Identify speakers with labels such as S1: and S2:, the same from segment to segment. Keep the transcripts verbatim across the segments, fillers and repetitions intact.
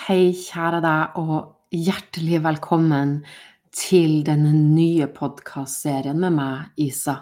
S1: Hei, kjære deg, og hjertelig velkommen til denne nye podcastserien med meg, Isa.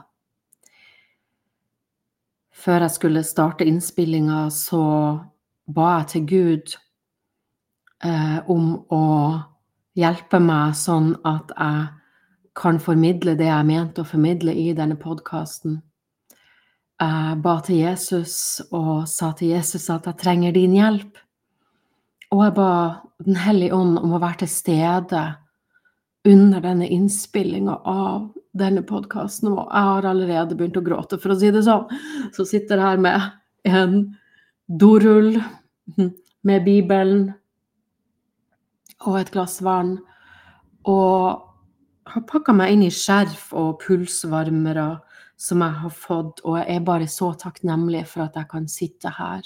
S1: Før jeg skulle starte innspillingen, så ba jeg til Gud eh, om å hjelpe meg sånn at jeg kan formidle det jeg mente å formidle i denne podcasten. Jeg ba til Jesus og sa til Jesus at jeg trenger din hjelp. Og jeg ba Den hellige ånd om å være til stede under denne innspillingen av denne podcasten. Og jeg har allerede begynt å gråte, for å si det sånn. Så sitter jeg her med en dorull, med Bibelen og et glass vann. Og har pakket meg inn i skjerf og pulsvarmere som jeg har fått. Og jeg er bare så takknemlig for at jeg kan sitte her.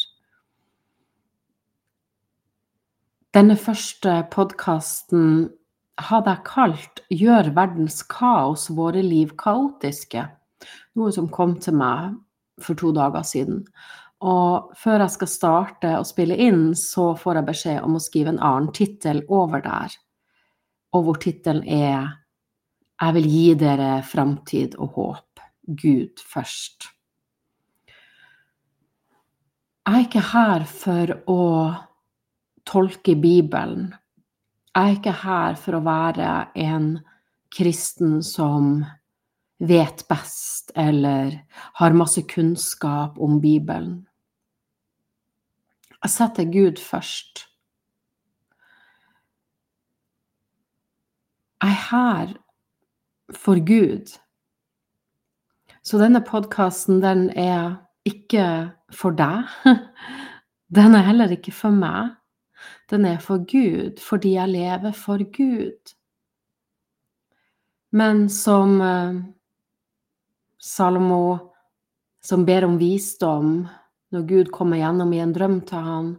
S1: Denne første podcasten hadde jeg kalt «Gjør verdens kaos våre liv kaotiske», noe som kom til meg for to dager siden. Og før jeg skal starte å spille inn, så får jeg beskjed om å skrive en annen titel over der. Og hvor titelen er «Jeg vil gi dere fremtid og håp. Gud først». Jeg er ikke her for å tolke Bibelen. Jeg er ikke her for å være en kristen som vet best eller har masse kunnskap om Bibelen. Jeg setter Gud først. Jeg er her for Gud. Så denne podcasten, den er ikke for deg. Den er heller ikke for meg. Den er for Gud, fordi jeg lever for Gud. Men som uh, Salomo, som ber om visdom, når Gud kommer gjennom i en drøm til han,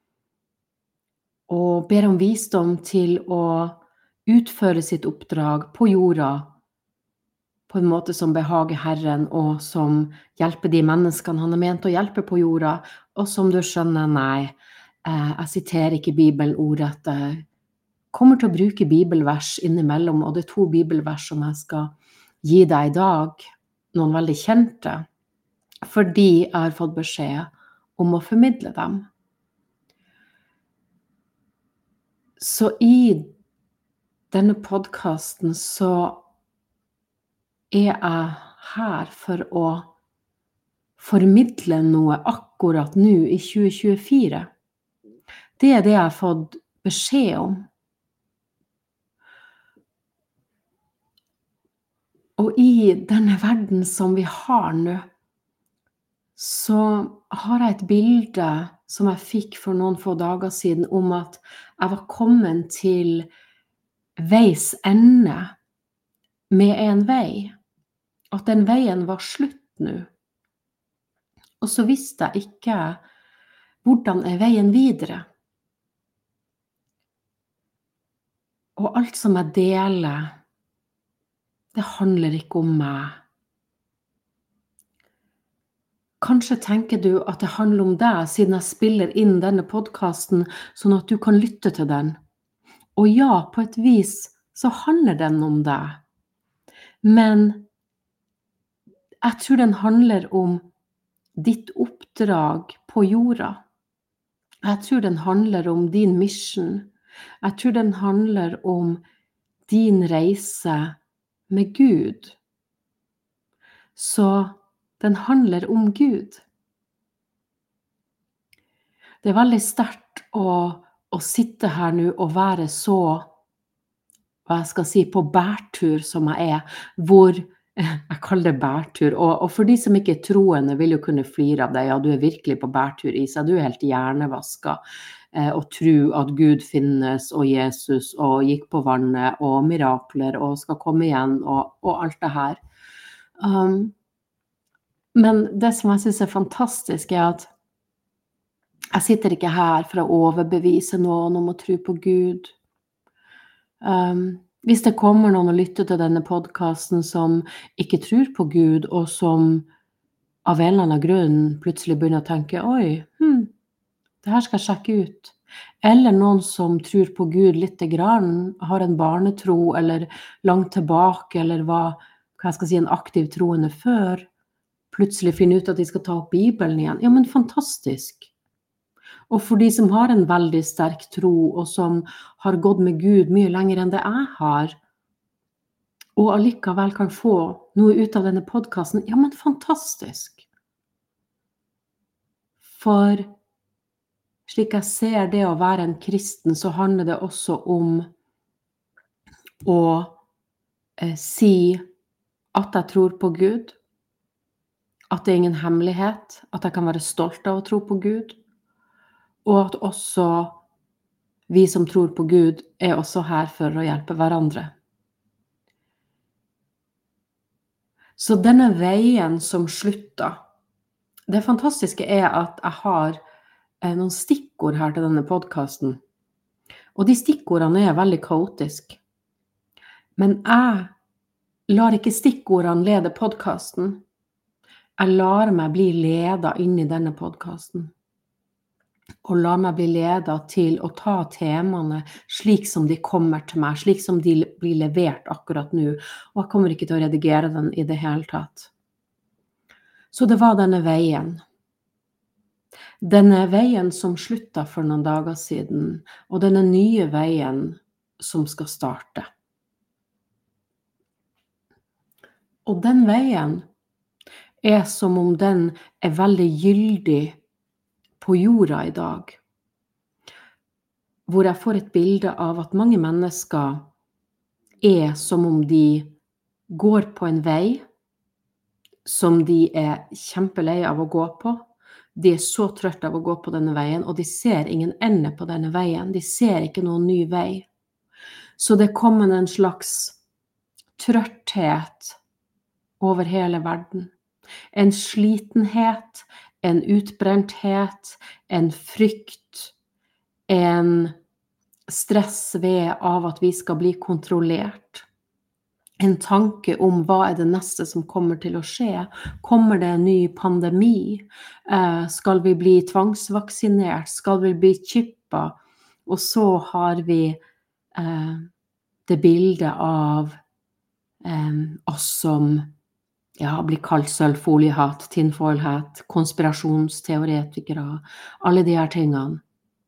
S1: og ber om visdom til å utføre sitt oppdrag på jorda, på en måte som behager Herren, og som hjelper de menneskene han har ment å hjelpe på jorda, og som du skjønner, nei, jeg siterer ikke Bibelen ordrett. Jeg kommer til å bruke bibelvers innimellom, og det er to bibelvers som jeg skal gi deg i dag, noen veldig kjente, fordi jeg har fått beskjed om å formidle dem. Så i denne podcasten så er jeg her for å formidle noe akkurat nå i tjue tjuefire. Det er det jeg har fått beskjed om. Og i denne verden som vi har nå, så har jeg et bilde som jeg fikk for noen få dager siden om at jeg var kommet til veis ende med en vei. At den veien var slutt nå. Og så visste jeg ikke hvordan er veien videre. Og alt som jeg deler, det handler ikke om meg. Kanskje tenker du at det handler om deg, siden jeg spiller inn denne podcasten, sånn at du kan lytte til den. Og ja, på et vis så handler den om deg. Men jeg tror den handler om ditt oppdrag på jorda. Jeg tror den handler om din mission. Jeg tror den handler om din reise med Gud. Så den handler om Gud. Det er veldig sterkt å, å sitte her nå og være så, hva jeg skal si, på bærtur som jeg er, hvor jeg kaller det bærtur. Og, og for de som ikke er troende vil jo kunne flire av deg, ja, du er virkelig på bærtur, Isa, du er helt hjernevasket. Og tro at Gud finnes, og Jesus, og gikk på vannet, og mirakler, og skal komme igjen, og, og alt det her. Um, men det som jeg synes er fantastisk er at jeg sitter ikke her for å overbevise noen om å tro på Gud. Um, hvis det kommer noen og lytter til denne podcasten som ikke tror på Gud, og som av en eller annen grunn plutselig begynner å tenke, oi, hmm, det her skal jeg sjekke ut. Eller noen som tror på Gud lite grann, har en barnetro, eller langt tilbake, eller var, hva jeg skal si, en aktiv troende før, plutselig finner ut at de skal ta opp Bibelen igjen. Ja, men fantastisk. Og for de som har en veldig sterk tro, og som har gått med Gud mye lenger enn det jeg har, og allikevel kan få noe ut av denne podcasten, ja, men fantastisk. For slik jeg ser det å være en kristen, så handler det også om å eh, si at jeg tror på Gud, at det er ingen hemmelighet, at jeg kan være stolt av å tro på Gud, og at også vi som tror på Gud er også her for å hjelpe hverandre. Så denne veien som slutter, det fantastiske er at jeg har eh, noen stikkord her til denne podcasten. Og de stikkordene er veldig kaotiske. Men jeg lar ikke stikkordene lede podcasten. Jeg lar meg bli ledet inn i denne podcasten. Og lar meg bli ledet til å ta temaene slik som de kommer til meg, slik som de blir levert akkurat nå. Og jeg kommer ikke til å redigere den i det hele tatt. Så det var denne veien. Denne veien som sluttet for noen dager siden, og denne nye veien som skal starte. Og den veien er som om den er veldig gyldig på jorda i dag, hvor jeg får et bilde av at mange mennesker er som om de går på en vei som de er kjempelei av å gå på. De er så trøtt av å gå på denne veien, og de ser ingen ende på denne veien. De ser ikke noen ny vei. Så det kommer en slags trøtthet over hele verden. En slitenhet, en utbrenthet, en frykt, en stress ved av at vi skal bli kontrollert. En tanke om hva er det neste som kommer til å skje. Kommer det en ny pandemi? Eh, skal vi bli tvangsvaksinert? Skal vi bli chippet? Og så har vi eh, det bildet av eh, oss som ja, blir kalt sølvfoliehatt, tinfoilhatt, konspirasjonsteoretikere, alle de her tingene.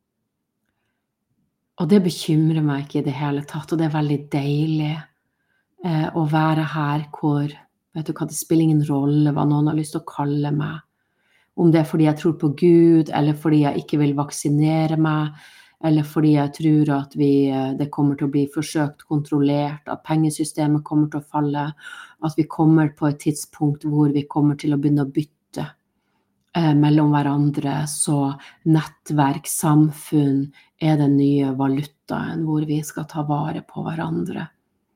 S1: Og det bekymrer meg ikke i det hele tatt, og det er veldig deilig eh, å være her hvor, vet du hva, det spiller ingen rolle hva noen har lyst til å kalle meg. Om det er fordi jeg tror på Gud, eller fordi jeg ikke vil vaksinere meg, eller fordi jeg tror at vi, det kommer til å bli forsøkt kontrollert, at pengesystemet kommer til å falle, at vi kommer på et tidspunkt hvor vi kommer til å begynne å bytte eh, mellom hverandre, så nettverk, samfunn er den nye valutaen hvor vi skal ta vare på hverandre.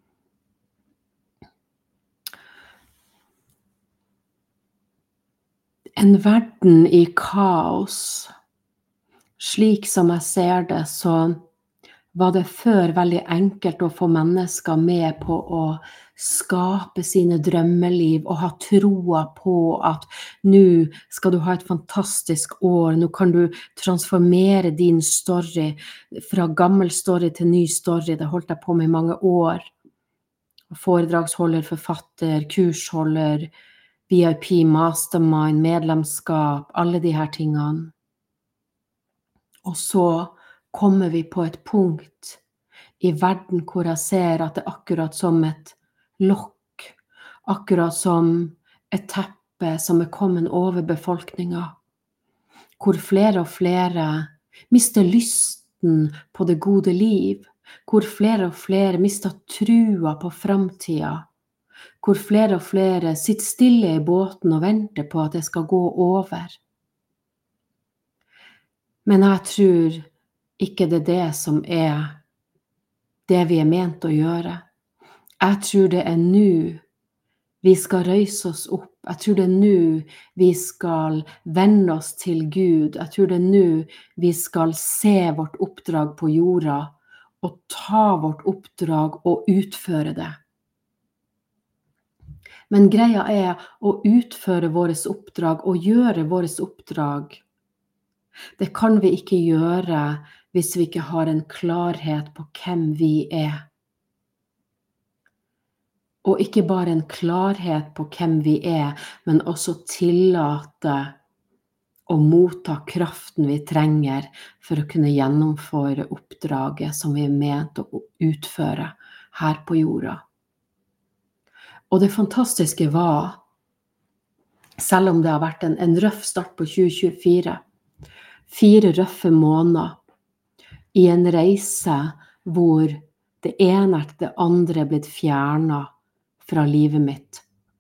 S1: En verden i kaos. Slik som jeg ser det, så var det før veldig enkelt å få mennesker med på å skape sine drømmeliv og ha troa på at nå skal du ha et fantastisk år, nå kan du transformere din story fra gammel story til ny story. Det holdt jeg på med i mange år. Foredragsholder, forfatter, kursholder, V I P, mastermind, medlemskap, alle de her tingene. Og så kommer vi på et punkt i verden hvor jeg ser at det er akkurat som et lokk, akkurat som et teppe som er kommet over befolkningen, hvor flere og flere mister lysten på det gode liv, hvor flere og flere mister trua på fremtiden, hvor flere og flere sitter stille i båten og venter på at det skal gå over. Men jeg tror ikke det er det som er det vi er ment å gjøre. Jeg tror det er nå vi skal røyse oss opp. Jeg tror det er nå vi skal vende oss til Gud. Jeg tror det er nå vi skal se vårt oppdrag på jorda og ta vårt oppdrag og utføre det. Men greia er å utføre vårt oppdrag og gjøre vårt oppdrag. Det kan vi ikke gjøre hvis vi ikke har en klarhet på hvem vi er. Og ikke bare en klarhet på hvem vi er, men også tillate å motta kraften vi trenger for å kunne gjennomføre oppdraget som vi er ment å utføre her på jorda. Og det fantastiske var, selv om det har vært en, en røff start på tjue tjuefire, fire røffe måneder i en reise hvor det ene etter det andre er blitt fjernet fra livet mitt.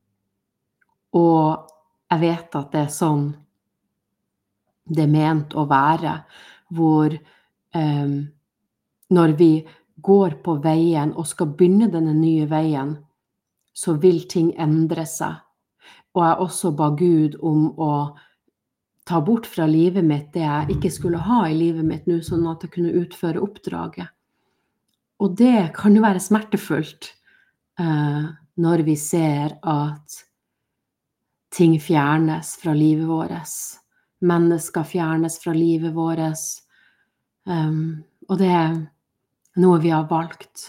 S1: Og jeg vet at det er sånn det er ment å være, hvor um, når vi går på veien og skal begynne denne nye veien, så vil ting endre seg. Og jeg også ba Gud om å ta bort fra livet mitt det jeg ikke skulle ha i livet mitt nå, sånn at jeg kunne utføre oppdraget. Og det kan jo være smertefullt uh, når vi ser at ting fjernes fra livet vårt. Mennesker fjernes fra livet vårt. Um, og det er noe vi har valgt.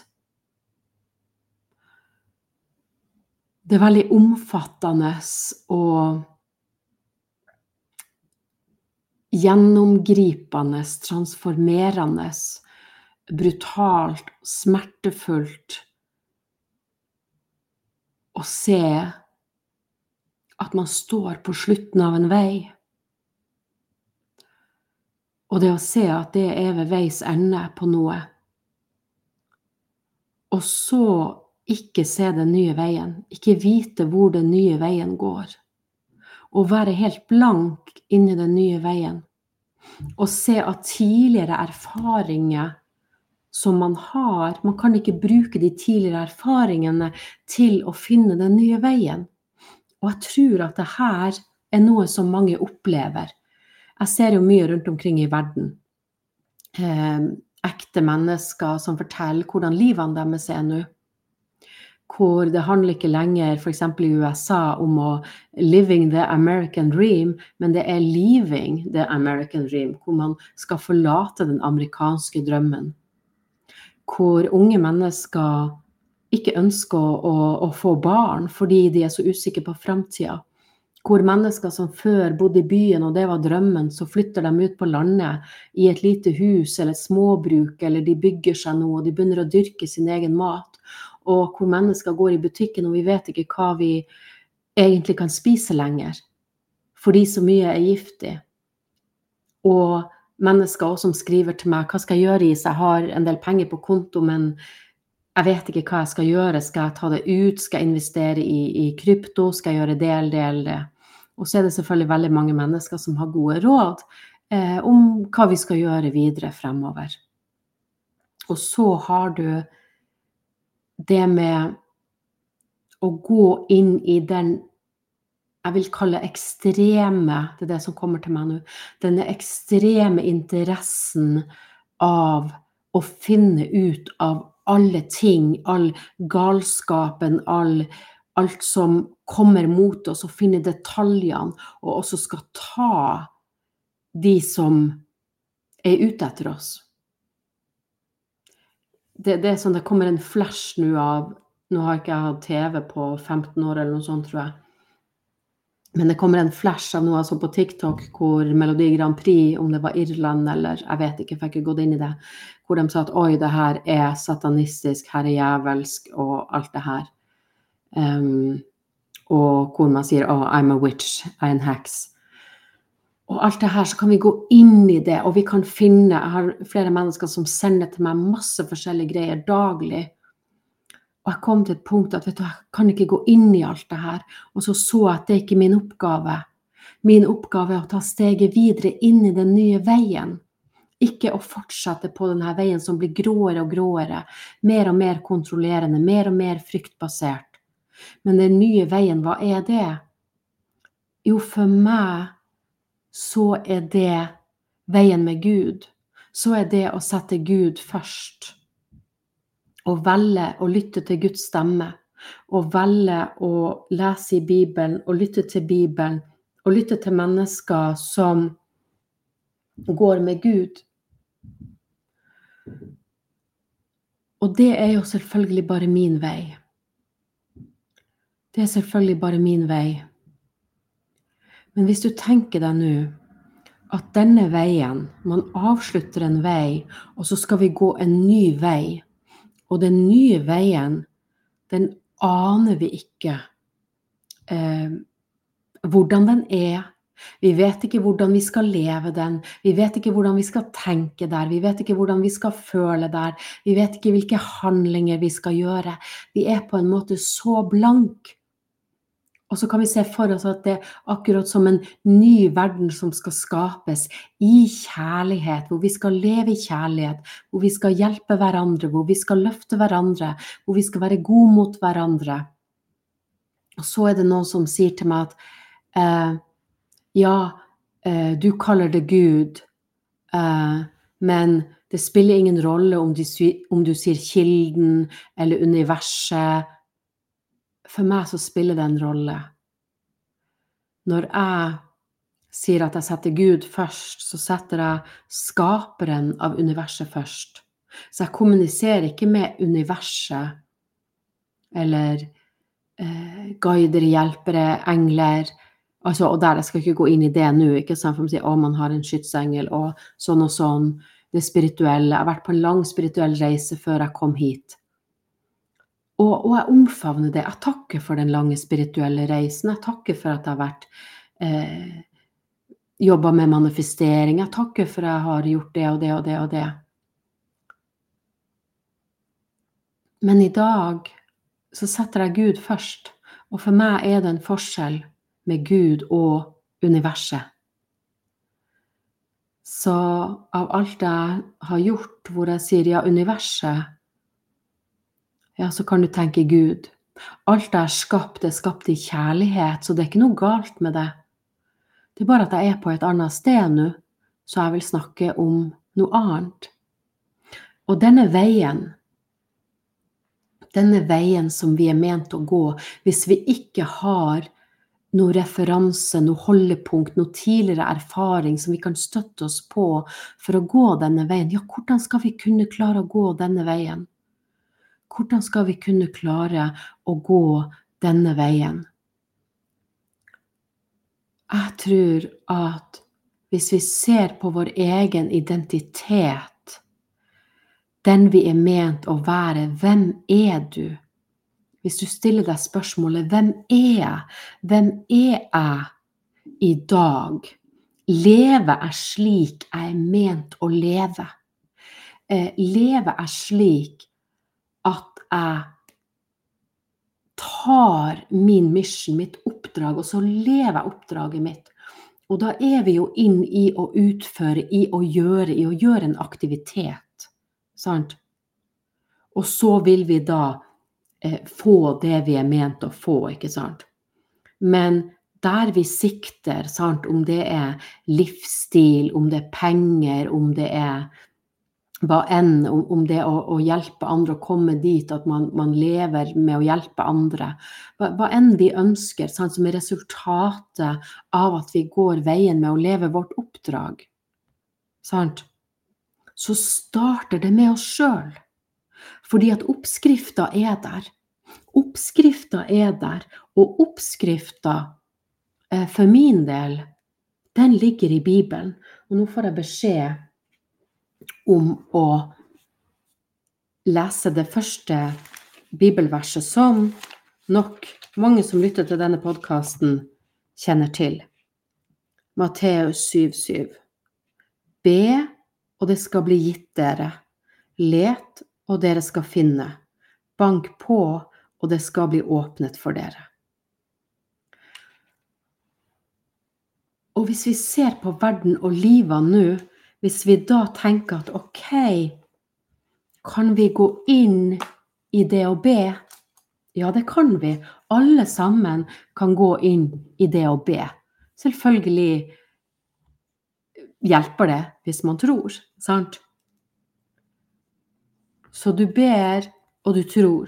S1: Det er veldig omfattende og gjennomgripende, transformerende, brutalt, smertefullt å se at man står på slutten av en vei. Og det å se at det er ved veis ende på noe. Og så ikke se den nye veien. Ikke vite hvor den nye veien går. Og være helt blank inn i den nye veien. Og se at tidligere erfaringer som man har, man kan ikke bruke de tidligere erfaringene til å finne den nye veien. Og jeg tror at det her er noe som mange opplever. Jeg ser jo mye rundt omkring i verden. Eh, ekte mennesker som forteller hvordan livene deres er nå. Hvor det handler ikke lenger, for eksempel i U S A, om å living the American dream, men det er living the American dream, hvor man skal forlate den amerikanske drømmen. Hvor unge mennesker ikke ønsker å, å, å få barn fordi de er så usikre på fremtiden. Hvor mennesker som før bodde i byen, og det var drømmen, så flytter de ut på landet i et lite hus eller et småbruk, eller de bygger seg noe, og de begynner å dyrke sin egen mat. Og hvor mennesker går i butikken, og vi vet ikke hva vi egentlig kan spise lenger, fordi så mye er giftig. Og mennesker også som skriver til meg, hva skal jeg gjøre i? Så jeg har en del penger på konto, men jeg vet ikke hva jeg skal gjøre. Skal jeg ta det ut? Skal jeg investere i, i krypto? Skal jeg gjøre det eller det eller det? Og så er det selvfølgelig veldig mange mennesker som har gode råd eh, om hva vi skal gjøre videre fremover. Og så har du det med å gå inn i den, jeg vil kalle ekstreme, det er det som kommer til meg nå, denne ekstreme interessen av å finne ut av alle ting, all galskapen, all, alt som kommer mot oss, og finne detaljene, og også skal ta de som er ute etter oss. Det, det er sånn, det kommer en flash nå av, nå har ikke jeg hatt T V på femten år eller noe sånt, tror jeg. Men det kommer en flash av noe altså på TikTok, hvor Melodi Grand Prix, om det var Irland eller, jeg vet ikke, for jeg har ikke gått inn i det, hvor de sa at, oi, det her er satanistisk, her er jævelsk, og alt det her. Um, og hvor man sier, oh, I'm a witch, I'm en heks. Og alt det her, så kan vi gå inn i det, og vi kan finne, jeg har flere mennesker som sender til meg masse forskjellige greier daglig, og jeg kom til et punkt at, vet du, jeg kan ikke gå inn i alt det her, og så så jeg at det er ikke min oppgave. Min oppgave er å ta steget videre inn i den nye veien. Ikke å fortsette på denne veien som blir gråere og gråere, mer og mer kontrollerende, mer og mer fryktbasert. Men den nye veien, hva er det? Jo, for meg så er det veien med Gud. Så er det å sette Gud først. Og velge å lytte til Guds stemme, og velge å lese i Bibelen, og lytte til Bibelen, og lytte til mennesker som går med Gud. Og det er jo selvfølgelig bare min vei. Det er selvfølgelig bare min vei. Men hvis du tenker deg nå at denne veien, man avslutter en vei, og så skal vi gå en ny vei, og den nye veien, den aner vi ikke eh, hvordan den er. Vi vet ikke hvordan vi skal leve den, vi vet ikke hvordan vi skal tenke der, vi vet ikke hvordan vi skal føle der, vi vet ikke hvilke handlinger vi skal gjøre. Vi er på en måte så blank. Og så kan vi se for oss at det er akkurat som en ny verden som skal skapes i kjærlighet, hvor vi skal leve i kjærlighet, hvor vi skal hjelpe hverandre, hvor vi skal løfte hverandre, hvor vi skal være gode mot hverandre. Og så er det noen som sier til meg at eh, ja, eh, du kaller det Gud, eh, men det spiller ingen rolle om du, om du sier kilden eller universet. For meg så spiller det en rolle. Når jeg sier at jeg setter Gud først, så setter jeg skaperen av universet først. Så jeg kommuniserer ikke med universet, eller eh, guider, hjelpere, engler, altså, og der jeg skal ikke gå inn i det nå, ikke sant, for å si, å, man har en skytsengel, og sånn og sånn, det spirituelle. Jeg har vært på en lang spirituell reise før jeg kom hit. Og, og jeg omfavner det. Jeg takker for den lange spirituelle reisen. Jeg takker for at jeg har vært eh, jobbet med manifestering. Jeg takker for at jeg har gjort det og det og det og det. Men i dag så setter jeg Gud først. Og for meg er det en forskjell med Gud og universet. Så av alt jeg har gjort, hvor jeg sier ja, universet, ja, så kan du tenke Gud. Alt jeg har skapt, er skapt i kjærlighet, så det er ikke noe galt med det. Det er bare at jeg er på et annet sted nå, så jeg vil snakke om noe annet. Og denne veien, denne veien som vi er ment å gå, hvis vi ikke har noe referanse, noe holdepunkt, noe tidligere erfaring som vi kan støtte oss på for å gå denne veien, ja, hvordan skal vi kunne klare å gå denne veien? Hvordan skal vi kunne klare å gå denne veien? Jeg tror at hvis vi ser på vår egen identitet, den vi er ment å være, hvem er du? Hvis du stiller deg spørsmålet, hvem er jeg? Hvem er jeg i dag? Lever jeg slik jeg er ment å leve? Eh, lever jeg slik at jeg tar min mission, mitt oppdrag, og så lever jeg oppdraget mitt. Og da er vi jo inn i å utføre, i å gjøre, i å gjøre en aktivitet. Sant? Og så vil vi da eh, få det vi er ment å få, ikke sant? Men der vi sikter, sant? Om det er livsstil, om det er penger, om det er hva enn, om, om det å, å hjelpe andre, å komme dit at man, man lever med å hjelpe andre. Hva, hva enn vi ønsker, sant, som er resultatet av at vi går veien med å leve vårt oppdrag. Sant? Så starter det med oss selv. Fordi at oppskrifta er der. Oppskrifta er der, og oppskrifta eh, for min del, den ligger i Bibelen. Og nå får jeg beskjed om å lese det første bibelverset som nok mange som lytter til denne podcasten kjenner til. Matteus syv syv. Be, og det skal bli gitt dere. Let, og dere skal finne. Bank på, og det skal bli åpnet for dere. Og hvis vi ser på verden og livet nå, hvis vi da tenker at ok, kan vi gå inn i det å be? Ja, det kan vi. Alle sammen kan gå inn i det å be. Selvfølgelig hjelper det hvis man tror, sant? Så du ber, og du tror.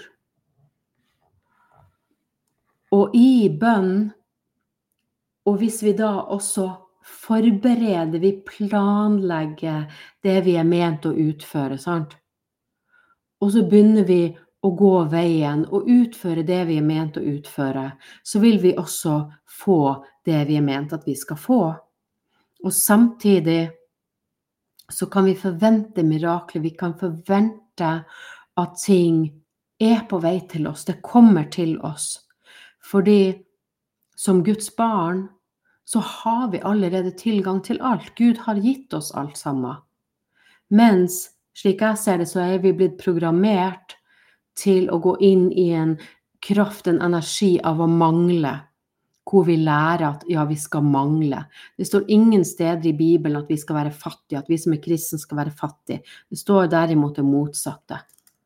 S1: Og i bønn, og hvis vi da også forbereder, vi planlegger det vi er ment å utføre, sant? og så begynner vi å gå veien og utføre det vi er ment å utføre, så vil vi også få det vi er ment at vi skal få. Og samtidig så kan vi forvente mirakler, vi kan forvente at ting er på vei til oss, det kommer til oss. Fordi som Guds barn så har vi allerede tilgang til alt. Gud har gitt oss alt sammen. Mens, slik jeg ser det, så er vi blitt programmert til å gå inn i en kraft, en energi av å mangle, hvor vi lærer at ja, vi skal mangle. Det står ingen steder i Bibelen at vi skal være fattige, at vi som er kristne skal være fattige. Det står derimot det motsatte.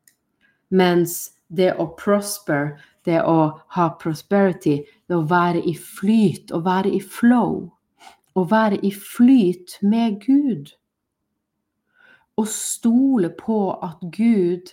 S1: Mens det å prosper, det å ha prosperity, det å være i flyt, å være i flow, å være i flyt med Gud, og stole på at Gud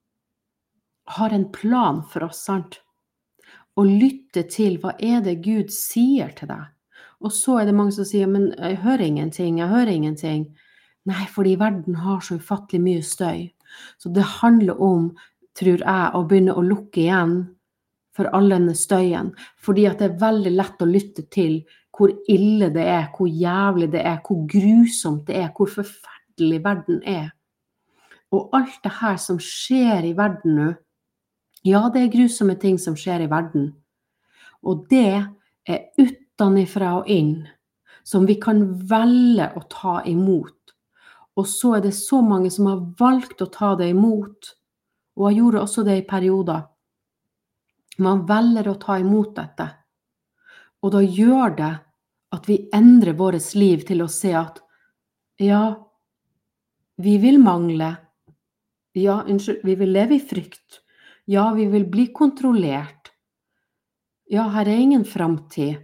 S1: har en plan for oss, sant? Og lytte til hva er det Gud sier til deg. Og så er det mange som sier, men jeg hører ingenting, jeg hører ingenting. Nei, fordi verden har så ufattelig mye støy. Så det handler om, tror jeg, å begynne å lukke igjen for all denne støyen. Fordi at det er veldig lett å lytte til hvor ille det er, hvor jævlig det er, hvor grusomt det er, hvor forferdelig verden er. Og alt det her som skjer i verden nå, ja, det er grusomme ting som skjer i verden. Og det er utenifra og inn, som vi kan velge å ta imot. Og så er det så mange som har valgt å ta det imot, og jeg gjorde også det i perioder. Man velger å ta imot dette. Og da gjør det at vi endrer vårt liv til å se at, ja, vi vil mangle. Ja, unnskyld, vi vil leve i frykt. Ja, vi vil bli kontrollert. Ja, her er ingen fremtid.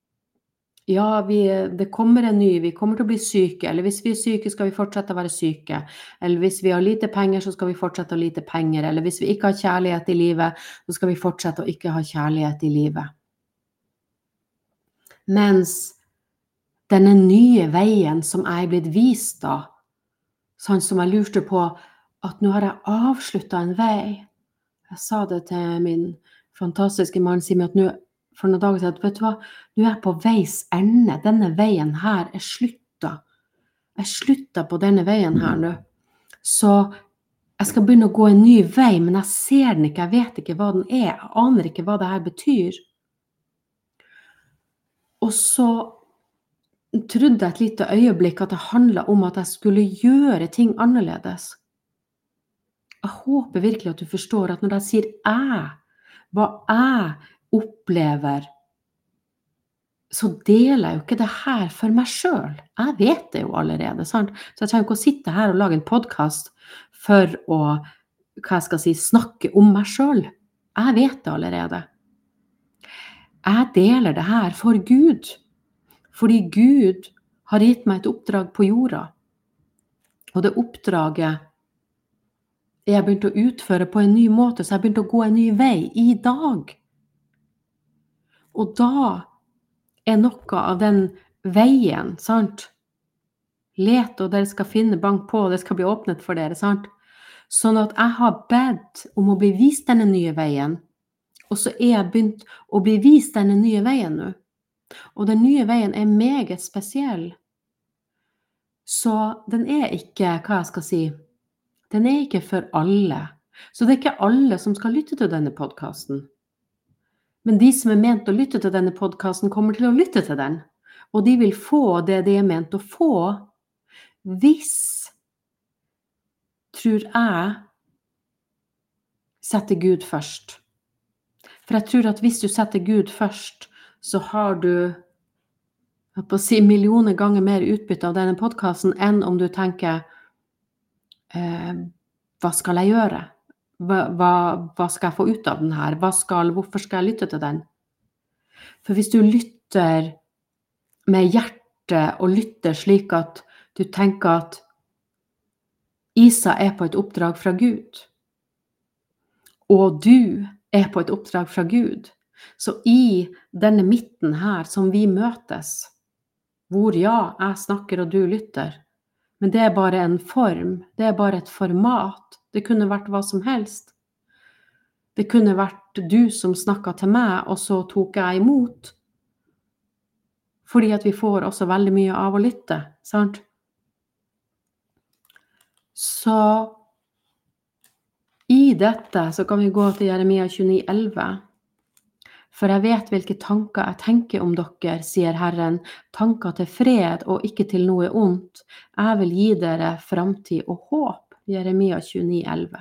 S1: Ja, vi, det kommer en ny, vi kommer til å bli syke, eller hvis vi er syke skal vi fortsette å være syke, eller hvis vi har lite penger så skal vi fortsette å ha lite penger, eller hvis vi ikke har kjærlighet i livet, så skal vi fortsette å ikke ha kjærlighet i livet. Mens denne nye veien som jeg er blitt vist da, sånn som jeg lurte på at nå har jeg avsluttet en vei. Jeg sa det til min fantastiske mann, Simi, at nå, for noen dager siden, vet du hva, nå er jeg på veis ende. Denne veien her er sluttet. Jeg sluttet på denne veien her nå. Så jeg skal begynne å gå en ny vei, men jeg ser den ikke, jeg vet ikke hva den er, jeg aner ikke hva det her betyr. Og så trodde jeg et lite øyeblikk at det handlet om at jeg skulle gjøre ting annerledes. Jeg håper virkelig at du forstår at når jeg sier jeg, hva jeg opplever, så deler jeg jo ikke det her for meg selv. Jeg vet det jo allerede, sant? Så jeg trenger ikke å sitte her og lage en podcast for å, hva jeg skal si, snakke om meg selv. Jeg vet det allerede. Jeg deler det her for Gud, fordi Gud har gitt meg et oppdrag på jorda. Og det oppdraget jeg begynte å utføre på en ny måte, så jeg begynte å gå en ny vei i dag. Og da er noe av den veien, sant? Let, og dere skal finne bank på, og det skal bli åpnet for dere, sant? Sånn at jeg har bedt om å bli vist denne nye veien, og så er jeg begynt å bli vist denne nye veien nå. Og den nye veien er meget spesiell. Så den er ikke, hva jeg skal si, den er ikke for alle. Så det er ikke alle som skal lytte til denne podcasten. Men de som er ment å lytte til denne podcasten kommer til å lytte til den. Og de vil få det de er ment å få hvis, tror jeg, setter Gud først. For jeg tror at hvis du setter Gud først, så har du, jeg på å si, millioner ganger mer utbytte av denne podcasten enn om du tenker Eh, hva skal jeg gjøre? Hva, hva, hva skal jeg få ut av den her? Hva skal, hvorfor skal jeg lytte til den? For hvis du lytter med hjertet og lytter slik at du tenker at Isa er på et oppdrag fra Gud, og du er på et oppdrag fra Gud, så i denne midten her som vi møtes, hvor ja, jeg snakker og du lytter, men det er bare en form, det er bare et format, Det kunne vært hva som helst. Det kunne vært du som snakket til meg, og så tok jeg imot. Fordi at vi får også veldig mye av å lytte, sant? Så i dette så kan vi gå til Jeremia tjueni elleve. For jeg vet hvilke tanker jeg tenker om dere, sier Herren, tanker til fred og ikke til noe ondt. Jeg vil gi dere framtid og håp. Jeremia tjueni elleve.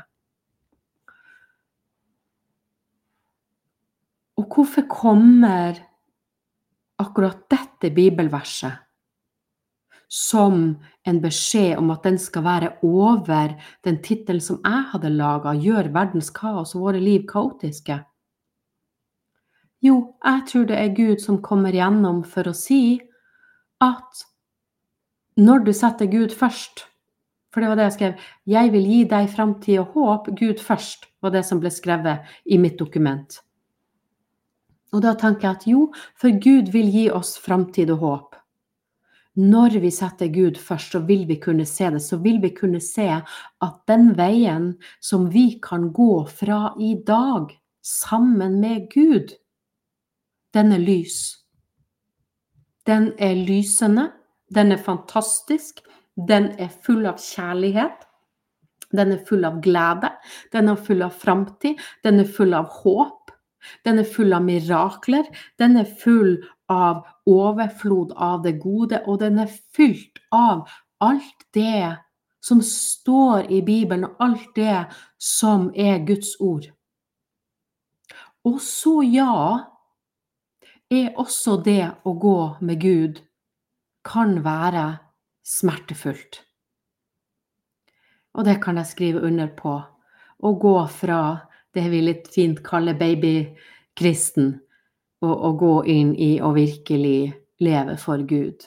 S1: Og hvorfor kommer akkurat dette bibelverset som en beskjed om at den skal være over den titelen som jeg hadde laget, gjør verdens kaos og våre liv kaotiske? Jo, jeg tror det er Gud som kommer gjennom for å si at når du setter Gud først, for det var det jeg skrev, jeg vil gi deg framtid og håp, Gud først, var det som ble skrevet i mitt dokument. Og da tenker jeg at jo, for Gud vil gi oss framtid og håp. Når vi setter Gud først, så vil vi kunne se det, så vil vi kunne se at den veien som vi kan gå fra i dag, sammen med Gud, den er lys. Den er lysende, den er fantastisk, den er full av kjærlighet, den er full av glede, den er full av framtid, den er full av håp, den er full av mirakler, den er full av overflod av det gode, og den er fylt av alt det som står i Bibelen, og alt det som er Guds ord. Og så ja, er også det å gå med Gud kan være smertefullt. Og det kan jeg skrive under på. Å gå fra det vi litt fint kaller babykristen, og, og gå inn i å virkelig leve for Gud.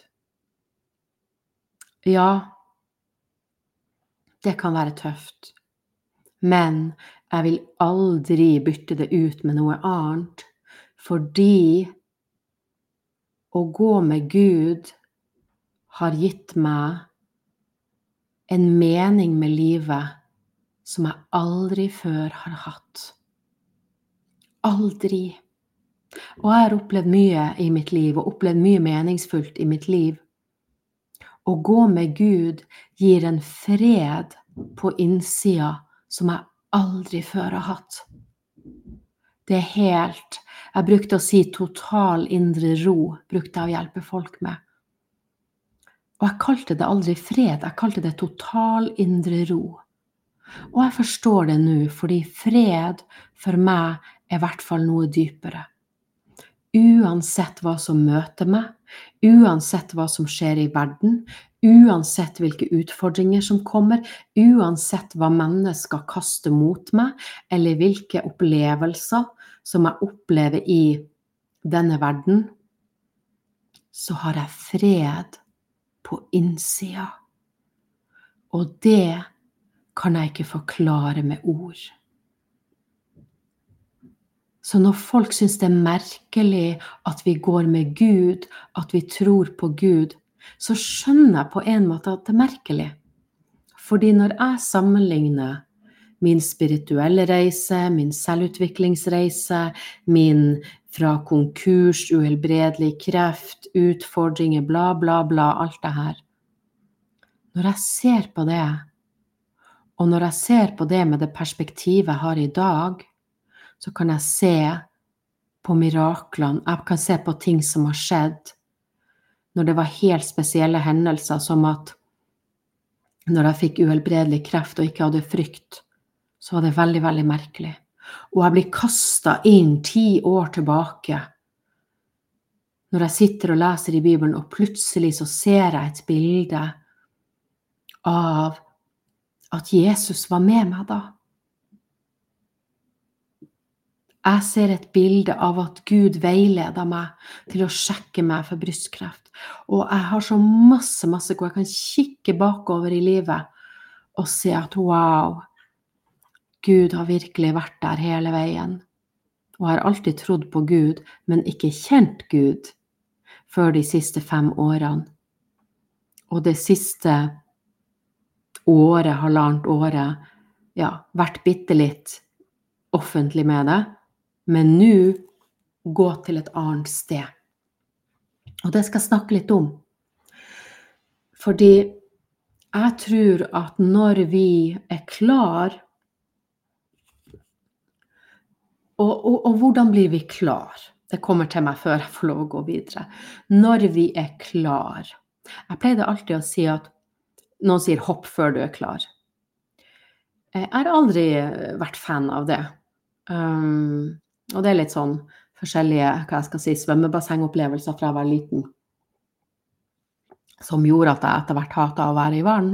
S1: Ja, det kan være tøft. Men jeg vil aldri bytte det ut med noe annet, fordi å gå med Gud har gitt meg en mening med livet som jeg aldri før har hatt. Aldri. Og jeg har opplevd mye i mitt liv, og opplevd mye meningsfullt i mitt liv. Å gå med Gud gir en fred på innsida som jeg aldri før har hatt. Det er helt, jeg brukte å si total indre ro, brukte jeg å hjelpe folk med. Og jeg kalte det aldri fred, jeg kalte det total indre ro. Og jeg forstår det nå, fordi fred for meg er i hvert fall noe dypere. Uansett hva som møter meg, uansett hva som skjer i verden, uansett hvilke utfordringer som kommer, uansett hva mennesker kaster mot meg, eller hvilke opplevelser som jeg opplever i denne verden, så har jeg fred på innsida. Og det kan jeg ikke forklare med ord. Så når folk synes det er merkelig at vi går med Gud, at vi tror på Gud, så skjønner jeg på en måte at det er merkelig. Fordi når jeg sammenligner min spirituelle reise, min selvutviklingsreise, min fra konkurs, uhelbredelig kreft, utfordringer, bla bla bla, alt det her. Når jeg ser på det, og når jeg ser på det med det perspektivet jeg har i dag, så kan jeg se på miraklene, jeg kan se på ting som har skjedd, når det var helt spesielle hendelser, som at når jeg fikk uhelbredelig kreft og ikke hadde frykt, så var det veldig, veldig merkelig. Og jeg blir kastet inn ti år tilbake, når jeg sitter og leser i Bibelen, og plutselig så ser jeg et bilde av at Jesus var med meg da. Jeg ser et bilde av at Gud veileder meg til å sjekke meg for brystkreft. Og jeg har så masse, masse hvor jeg kan kikke bakover i livet og se at wow, Gud har virkelig vært der hele veien. Og jeg har alltid trodd på Gud, men ikke kjent Gud før de siste fem årene. Og det siste året, halvannet året, ja, vært bitte litt offentlig med det, men nå gå til et annet sted. Og det skal jeg snakke litt om. Fordi jeg tror at når vi er klar, og, og, og hvordan blir vi klar? Det kommer til meg før jeg får lov å gå videre. Når vi er klar. Jeg pleide alltid å si at noen sier hopp før du er klar. Jeg har aldri vært fan av det. Um, og det er litt sånn forskjellige, hva jeg skal si, svømmebassengopplevelser fra jeg var liten, som gjorde at jeg etter hvert hatet å være i vann.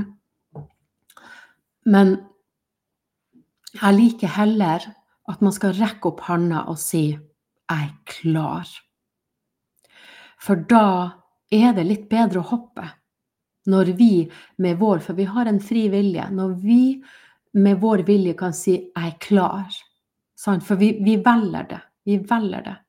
S1: Men jeg liker heller at man skal rekke opp hånda og si, jeg er klar. For da er det litt bedre å hoppe. Når vi med vår, for vi har en fri vilje, når vi med vår vilje kan si, jeg er klar. For vi, vi velger det, vi velger det.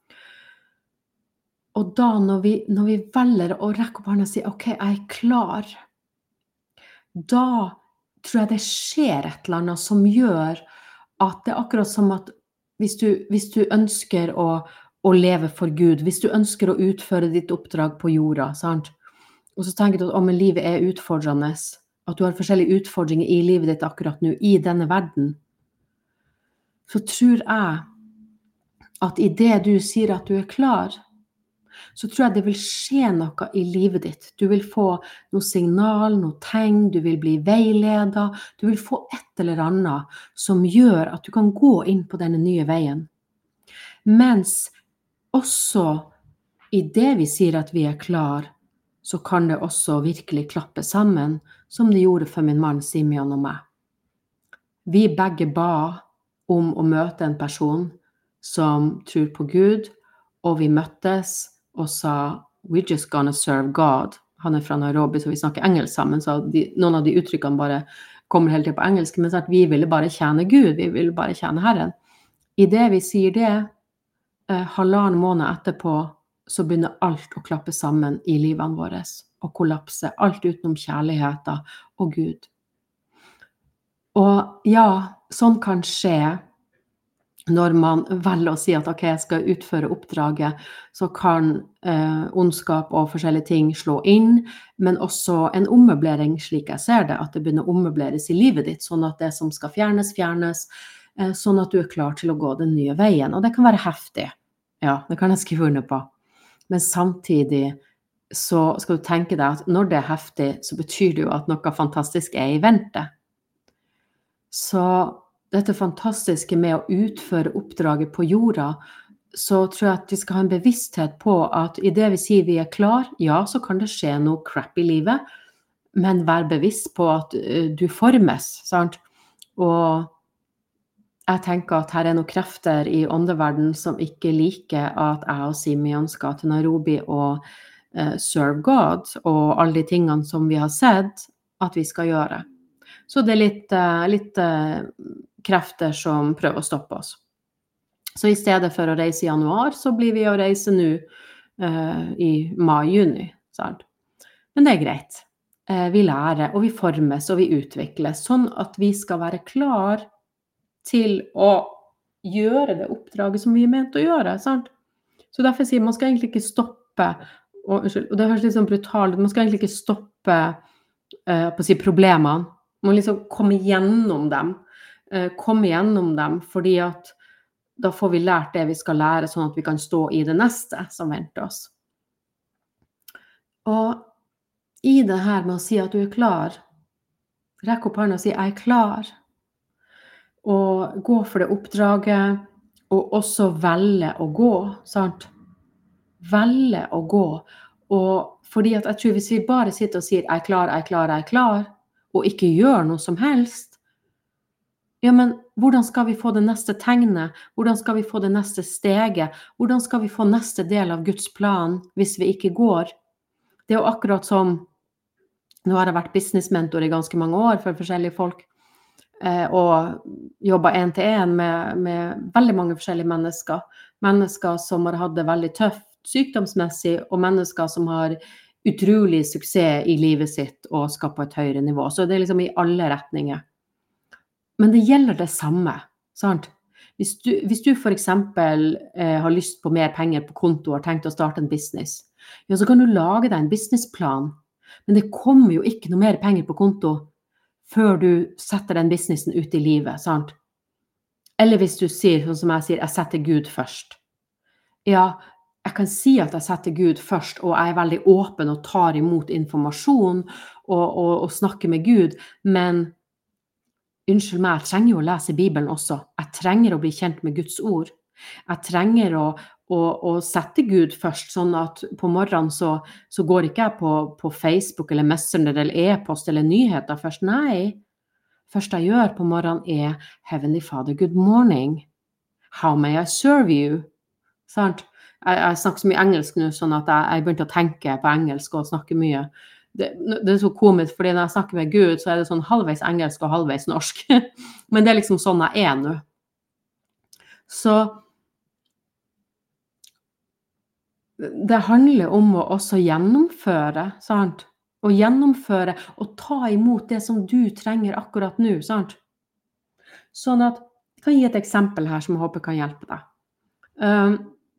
S1: Og da når vi, når vi velger å rekke opp hånda og si, ok, jeg er klar, da tror jeg det skjer et eller annet som gjør at det er akkurat som at hvis du, hvis du ønsker å, å leve for Gud, hvis du ønsker å utføre ditt oppdrag på jorda, sant? Og så tenker du at om livet er utfordrende, at du har forskjellige utfordringer i livet ditt akkurat nå, i denne verden, så tror jeg at i det du sier at du er klar, så tror jeg det vil skje noe i livet ditt. Du vil få noe signal, noe tegn, du vil bli veiledet, du vil få et eller annet som gjør at du kan gå inn på denne nye veien. Mens også i det vi sier at vi er klar, så kan det også virkelig klappe sammen, som det gjorde for min mann Simeon og meg. Vi begge ba om å møte en person som tror på Gud, og vi møttes og sa, we're just gonna serve God. Han er fra Nairobi, så vi snakker engelsk sammen, så de, noen av de uttrykkene bare kommer hele tiden på engelsk, men at vi ville bare tjene Gud, vi ville bare tjene Herren. I det vi sier det, eh, halvannen måned etterpå, så begynner alt å klappe sammen i livene våre, og kollapse, alt utenom kjærligheten og Gud. Og ja, sånn kan skje når man velger å si at ok, jeg skal utføre oppdraget, så kan eh, ondskap og forskjellige ting slå inn, men også en ommøblering, slik jeg ser det, at det begynner å ommøbleres i livet ditt, sånn at det som skal fjernes, fjernes, eh, sånn at du er klar til å gå den nye veien. Og det kan være heftig, ja, det kan jeg skrive under på. Men samtidig så skal du tenke deg at når det er heftig, så betyr det jo at noe fantastisk er i vente. Så dette fantastiske med å utføre oppdraget på jorda, så tror jeg at vi skal ha en bevissthet på at i det vi sier vi er klar, ja, så kan det skje noe crap i livet, men vær bevisst på at uh, du formes, sant? Og jeg tenker at her er noen krefter i åndeverden som ikke liker at jeg og Simeon skal til Nairobi og uh, serve God, og alle de tingene som vi har sett at vi skal gjøre. Så det er litt, uh, litt uh, krefter som prøver å stoppe oss. Så i stedet for å reise i januar, så blir vi å reise nå uh, i mai-juni. Sant? Men det er greit. Uh, vi lærer, og vi formes, og vi utvikles, sånn at vi skal være klar til å gjøre det oppdraget som vi er ment å gjøre. Sant? Så derfor sier man skal egentlig ikke stoppe, og, og det høres litt sånn brutalt, man skal egentlig ikke stoppe uh, på å si problemene. Man må liksom komme gjennom dem. komme gjennom dem, fordi at da får vi lært det vi skal lære, sånn at vi kan stå i det neste som venter oss. Og i det her med å si at du er klar, rekk opp hånda og si, jeg er klar, og gå for det oppdraget, og også velge å gå, sant? Velge å gå, og fordi at jeg tror hvis vi bare sitter og sier, jeg er klar, jeg er klar, jeg er klar, og ikke gjør noe som helst, ja, men hvordan skal vi få det neste tegnet? Hvordan skal vi få det neste steget? Hvordan skal vi få neste del av Guds plan hvis vi ikke går? Det er jo akkurat som, nå har jeg vært businessmentor i ganske mange år for forskjellige folk, eh, og jobbet en til en med, med veldig mange forskjellige mennesker. Mennesker som har hatt det veldig tøft sykdomsmessig, og mennesker som har utrolig suksess i livet sitt og skal på et høyere nivå. Så det er liksom i alle retninger. Men det gjelder det samme, sant? Hvis du, hvis du for eksempel eh, har lyst på mer penger på konto og har tenkt å starte en business, ja, så kan du lage deg en businessplan, men det kommer jo ikke noe mer penger på konto før du setter den businessen ut i livet, sant? Eller hvis du sier, sånn som jeg sier, jeg setter Gud først. Ja, jeg kan si at jeg setter Gud først, og jeg er veldig åpen og tar imot informasjon og, og, og snakker med Gud, men unnskyld meg, jeg trenger jo å lese Bibelen også. Jeg trenger å bli kjent med Guds ord. Jeg trenger å, å, å sette Gud først, sånn at på morgenen så, så går ikke jeg på, på Facebook eller Messenger eller e-post eller nyheter først. Nei, først jeg gjør på morgenen er Heavenly Father, good morning. How may I serve you? Sant? Jeg, jeg snakker så mye engelsk nå, sånn at jeg, jeg begynte å tenke på engelsk og snakke mye. Det, det er så komisk, fordi når jeg snakker med Gud, så er det sånn halvveis engelsk og halvveis norsk. Men det er liksom sånn jeg er nå. Så det handler om å også gjennomføre, sant? Å gjennomføre og ta imot det som du trenger akkurat nå, sant? Sånn at, jeg kan gi et eksempel her som jeg håper kan hjelpe deg. Um,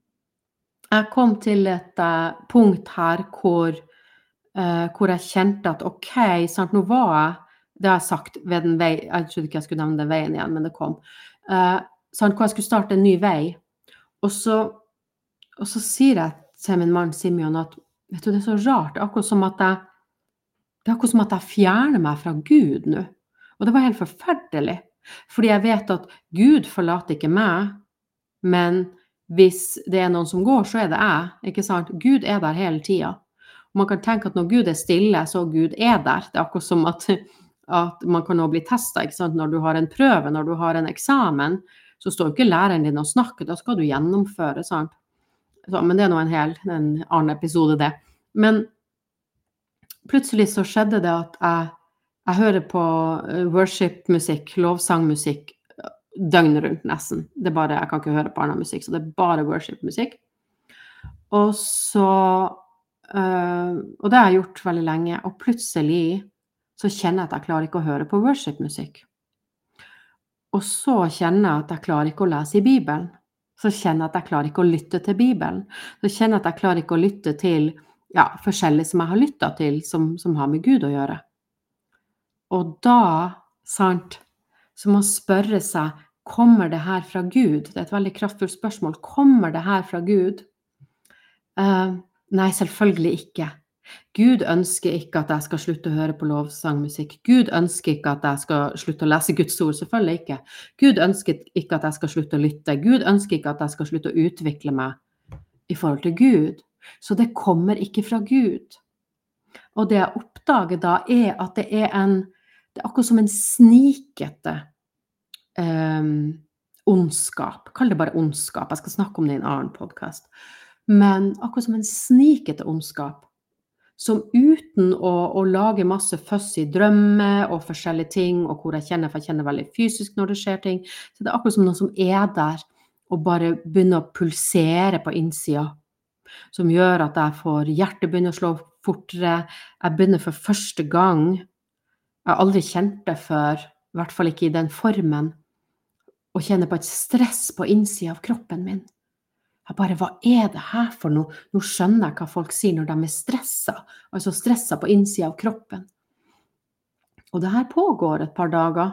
S1: jeg kom til et uh, punkt her hvor Uh, hvor jeg kjente at ok, sant, nå var jeg, det har jeg sagt ved den vei, jeg trodde ikke jeg skulle nevne den veien igjen, men det kom, uh, sant, hvor jeg skulle starte en ny vei, og så, og så sier jeg til min mann Simeon at, vet du, det er så rart, det er akkurat som at jeg, det er akkurat som at jeg fjerner meg fra Gud nå, og det var helt forferdelig, fordi jeg vet at Gud forlater ikke meg, men hvis det er noen som går, så er det jeg, ikke sant, Gud er der hele tiden. Man kan tenke at når Gud er stille, så Gud er der. Det er akkurat som at, at man kan nå bli testet, ikke sant? Når du har en prøve, når du har en eksamen, så står ikke læreren din og snakker, da skal du gjennomføre, sant? Så, men det er nå en hel, en annen episode det. Men plutselig så skjedde det at jeg, jeg hører på worship-musikk, lovsangmusikk, døgnet rundt nesten. Det er bare, jeg kan ikke høre på annen musikk, så det er bare worship-musikk. Og så Uh, og det har jeg gjort veldig lenge, og plutselig så kjenner jeg at jeg klarer ikke å høre på worship-musikk. Og så kjenner jeg at jeg klarer ikke å lese i Bibelen. Så kjenner jeg at jeg klarer ikke å lytte til Bibelen. Så kjenner jeg at jeg klarer ikke å lytte til ja, forskjellig som jeg har lyttet til, som, som har med Gud å gjøre. Og da, sant, så må man spørre seg, kommer det her fra Gud? Det er et veldig kraftfullt spørsmål. Kommer det her fra Gud? Uh, Nei, selvfølgelig ikke. Gud ønsker ikke at jeg skal slutte å høre på lovsangmusikk. Gud ønsker ikke at jeg skal slutte å lese Guds ord, selvfølgelig ikke. Gud ønsker ikke at jeg skal slutte å lytte. Gud ønsker ikke at jeg skal slutte å utvikle meg i forhold til Gud. Så det kommer ikke fra Gud. Og det jeg oppdager da er at det er en, det er akkurat som en snikete um, ondskap. Kall det bare ondskap. Jeg skal snakke om det i en annen podcast. Men akkurat som en snikete ondskap, som uten å, å lage masse føss i drømmer og forskjellige ting, og hvor jeg kjenner, for jeg kjenner veldig fysisk når det skjer ting, så det er akkurat som noe som er der, og bare begynner å pulsere på innsida, som gjør at jeg får hjertet begynner å slå fortere, jeg begynner for første gang, jeg har aldri kjent det før, i hvert fall ikke i den formen, å kjenne på et stress på innsida av kroppen min. Jeg bare, hva er det her for noe? Nå skjønner jeg hva folk sier når de er stresset, altså stresset på innsida av kroppen. Og det her pågår et par dager.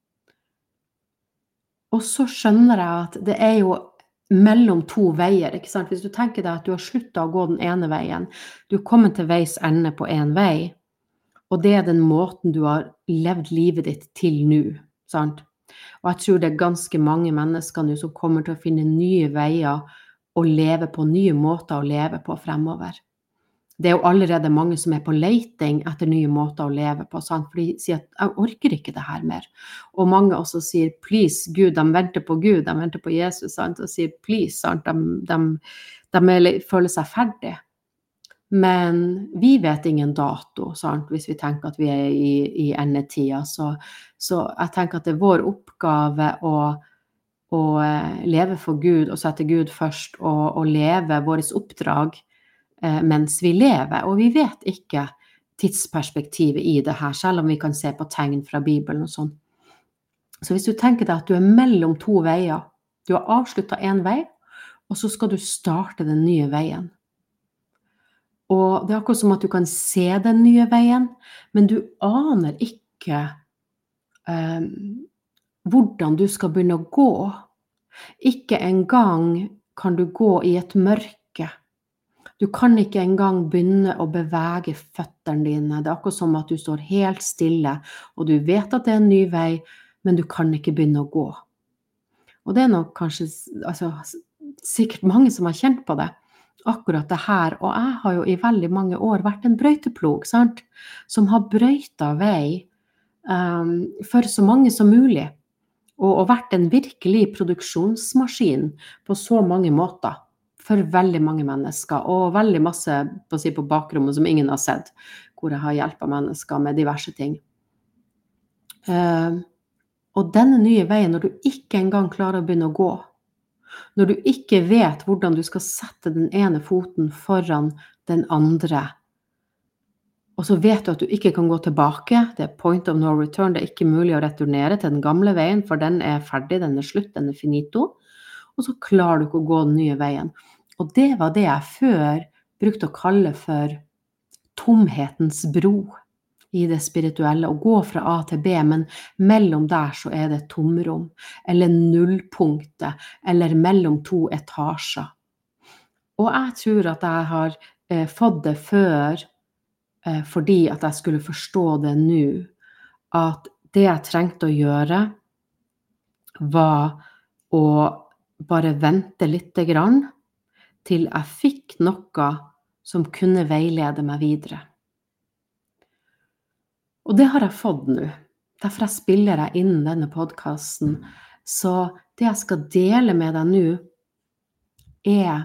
S1: Og så skjønner jeg at det er jo mellom to veier, ikke sant? Hvis du tenker deg at du har sluttet å gå den ene veien, du er kommet til veis ende på en vei, og det er den måten du har levd livet ditt til nå, sant? Og jeg tror det er ganske mange mennesker nå som kommer til å finne nye veier og leve på nye måter å leve på fremover. Det er jo allerede mange som er på leiting etter nye måter å leve på, sant? For de sier at jeg orker ikke det her mer. Og mange også sier, please Gud, de venter på Gud, de venter på Jesus, sant? Og sier, please, sant? De, de, de føler seg ferdig. Men vi vet ingen dato, sant? Hvis vi tenker at vi er i, i endetida. Så, så jeg tenker at det er vår oppgave å å leve for Gud og sette Gud først og, og leve vårt oppdrag eh, mens vi lever. Og vi vet ikke tidsperspektivet i det her, selv om vi kan se på tegn fra Bibelen og sånn. Så hvis du tenker deg at du er mellom to veier, du har avsluttet en vei, og så skal du starte den nye veien. Og det er akkurat som at du kan se den nye veien, men du aner ikke eh, hvordan du skal begynne å gå. Ikke engang kan du gå i et mørke. Du kan ikke engang begynne å bevege føttene dine. Det er akkurat som at du står helt stille, og du vet at det er en ny vei, men du kan ikke begynne å gå. Og det er nok kanskje altså, sikkert mange som har kjent på det, akkurat det her. Og jeg har jo i veldig mange år vært en brøyteplog, sant? Som har brøytet vei um, for så mange som mulig. Og, og vært en virkelig produksjonsmaskin på så mange måter for veldig mange mennesker. Og veldig masse på, si, på bakrommet som ingen har sett, hvor jeg har hjulpet mennesker med diverse ting. Uh, og denne nye veien, når du ikke engang klarer å begynne å gå, når du ikke vet hvordan du skal sette den ene foten foran den andre, og så vet du at du ikke kan gå tilbake, det er point of no return, det er ikke mulig å returnere til den gamle veien, for den er ferdig, den er slutt, den er finito, og så klarer du ikke å gå den nye veien. Og det var det jeg før brukte å kalle for tomhetens bro i det spirituelle, å gå fra A til B, men mellom der så er det tomrom, eller nullpunktet, eller mellom to etasjer. Og jeg tror at jeg har eh, fått det før, eh, fordi at jeg skulle forstå det nå, at det jeg trengte å gjøre, var å bare vente litt grann, til jeg fikk noe som kunne veilede meg videre. Og det har jeg fått nå. Derfor jeg spiller jeg inn denne podcasten. Så det jeg skal dele med deg nå, er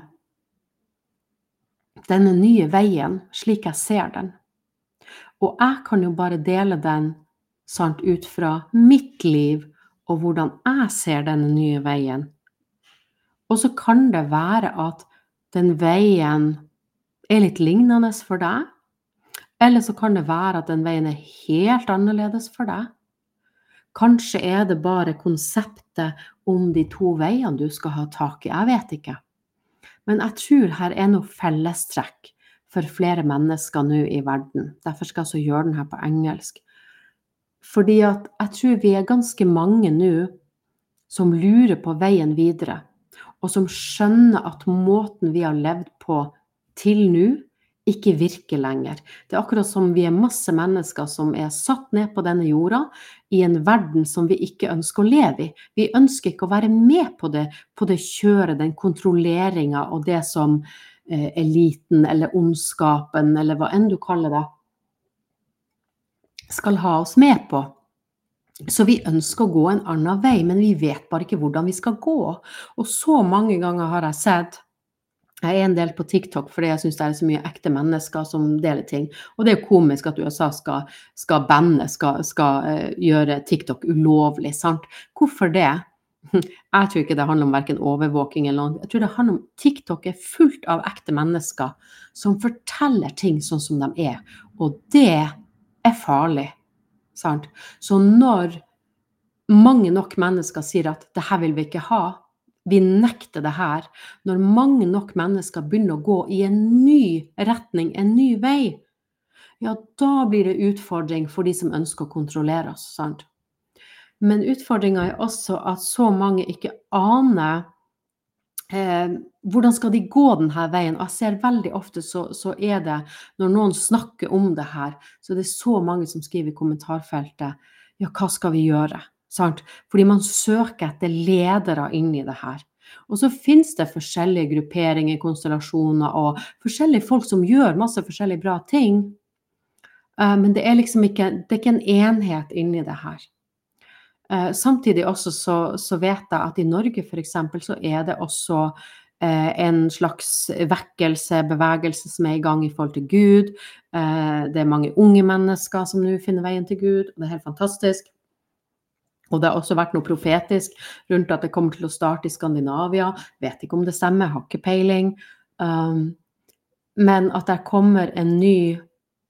S1: denne nye veien, slik jeg ser den. Og jeg kan jo bare dele den sant, ut fra mitt liv, og hvordan jeg ser denne nye veien. Og så kan det være at den veien er litt lignende for deg, eller så kan det være at den veien er helt annerledes for deg. Kanskje er det bare konseptet om de to veiene du skal ha tak i, jeg vet ikke. Men jeg tror her er noe fellestrekk for flere mennesker nå i verden. Derfor skal jeg så gjøre den her på engelsk. Fordi at jeg tror vi er ganske mange nå som lurer på veien videre, og som skjønner at måten vi har levd på til nå, ikke virker lenger. Det er akkurat som vi er masse mennesker som er satt ned på denne jorda i en verden som vi ikke ønsker å leve i. Vi ønsker ikke å være med på det, på det kjøret, den kontrolleringen og det som eh, eliten eller ondskapen eller hva enn du kaller det, skal ha oss med på. Så vi ønsker å gå en annen vei, men vi vet bare ikke hvordan vi skal gå. Og så mange ganger har jeg sett, jeg er en del på TikTok fordi jeg synes det er så mye ekte mennesker som deler ting. Og det er komisk at U S A skal, skal banne, skal, skal uh, gjøre TikTok ulovlig, sant? Hvorfor det? Jeg tror ikke det handler om hverken overvåking eller noe. Jeg tror det handler om TikTok er fullt av ekte mennesker som forteller ting sånn som de er. Og det er farlig, sant? Så når mange nok mennesker sier at det her vil vi ikke ha, vi nekter det her, når mange nok mennesker begynner å gå i en ny retning, en ny vei, ja, da blir det utfordring for de som ønsker å kontrollere oss, sant? Men utfordringen er også at så mange ikke aner eh, hvordan skal de gå denne veien. Og jeg ser veldig ofte så, så er det, når noen snakker om det her, så det er så mange som skriver i kommentarfeltet, ja, hva skal vi gjøre? Sant? Fordi man søker etter ledere inn i det her. Og så finnes det forskjellige grupperinger, konstellasjoner og forskjellige folk som gjør masse forskjellige bra ting. Uh, men det er liksom ikke, det er ikke en enhet inn i det her. Uh, samtidig også så, så vet jeg at i Norge for eksempel så er det også uh, en slags vekkelse, bevegelse som er i gang i forhold til Gud. Uh, det er mange unge mennesker som nå finner veien til Gud, og det er helt fantastisk. Og det har også vært noe profetisk rundt at det kommer til å starte i Skandinavia. Vet ikke om det stemmer, har ikke peiling. Um, men at det kommer en ny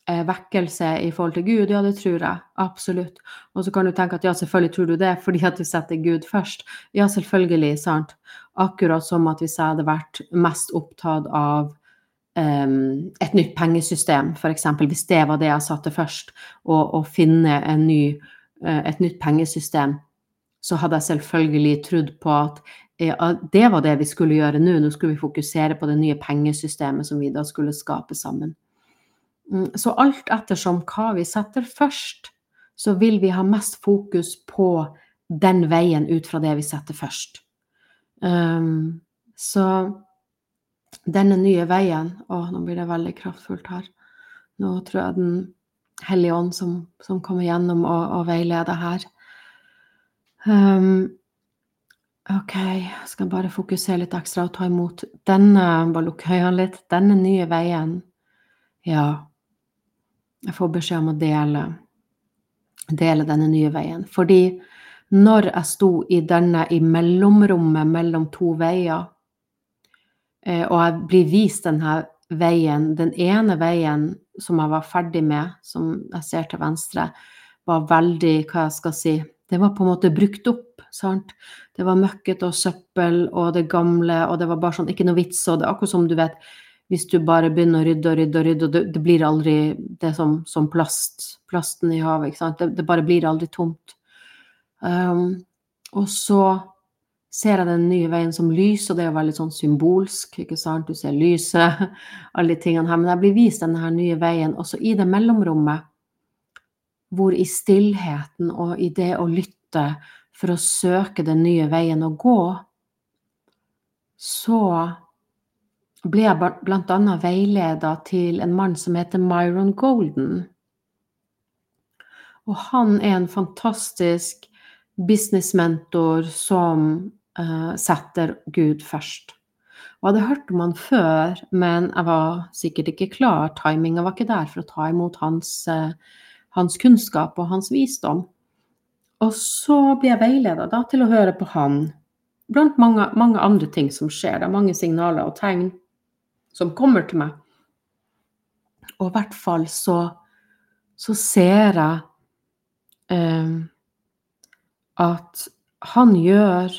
S1: eh, vekkelse i forhold til Gud? Ja, det tror jeg. Absolutt. Og så kan du tenke at ja, selvfølgelig tror du det, fordi at du setter Gud først. Ja, selvfølgelig, sant? Akkurat som at hvis jeg hadde vært mest opptatt av um, et nytt pengesystem, for eksempel, hvis det var det jeg satte først, og, og finne en ny, uh, et nytt pengesystem, så hadde jeg selvfølgelig trodd på at ja, det var det vi skulle gjøre nå. Nå skulle vi fokusere på det nye pengesystemet som vi da skulle skape sammen. Så alt ettersom hva vi setter først, så vil vi ha mest fokus på den veien ut fra det vi setter først. Um, så denne nye veien, å, nå blir det veldig kraftfullt her. Nå tror jeg den hellige ånd som, som kommer gjennom og, og veileder her. Um, ok, jeg skal bare fokusere litt ekstra og ta imot denne, bare lukke øynene litt, denne nye veien. Ja, jeg får beskjed om å dele, dele denne nye veien. Fordi når jeg sto i denne, i mellomrommet mellom to veier, og jeg blir vist denne veien, den ene veien som jeg var ferdig med, som jeg ser til venstre, var veldig, hva jeg skal si, det var på en måte brukt opp, sant? Det var møkket og søppel og det gamle, og det var bare sånn, ikke noe vits, og det er akkurat som du vet, hvis du bare begynner å rydde og rydde og rydde, og det, det blir aldri det som, som plast, plasten i havet, ikke sant? Det, det bare blir aldri tomt. Um, og så ser jeg den nye veien som lys, og det er veldig sånn symbolsk, ikke sant? Du ser lyset, alle de tingene her, men jeg blir vist denne her nye veien, også i det mellomrommet, hvor i stillheten og i det å lytte for å søke den nye veien å gå, så ble jeg blant annet veiledet til en mann som heter Myron Golden. Og han er en fantastisk businessmentor som uh, setter Gud først. Og jeg hadde hørt om han før, men jeg var sikkert ikke klar. Timingen var ikke der for å ta imot hans, uh, hans kunnskap og hans visdom. Og så ble jeg veiledet da, til å høre på han. Blant mange, mange andre ting som skjer. Det er mange signaler og tegn som kommer til meg. Og i hvert fall så, så ser jeg eh, at han gjør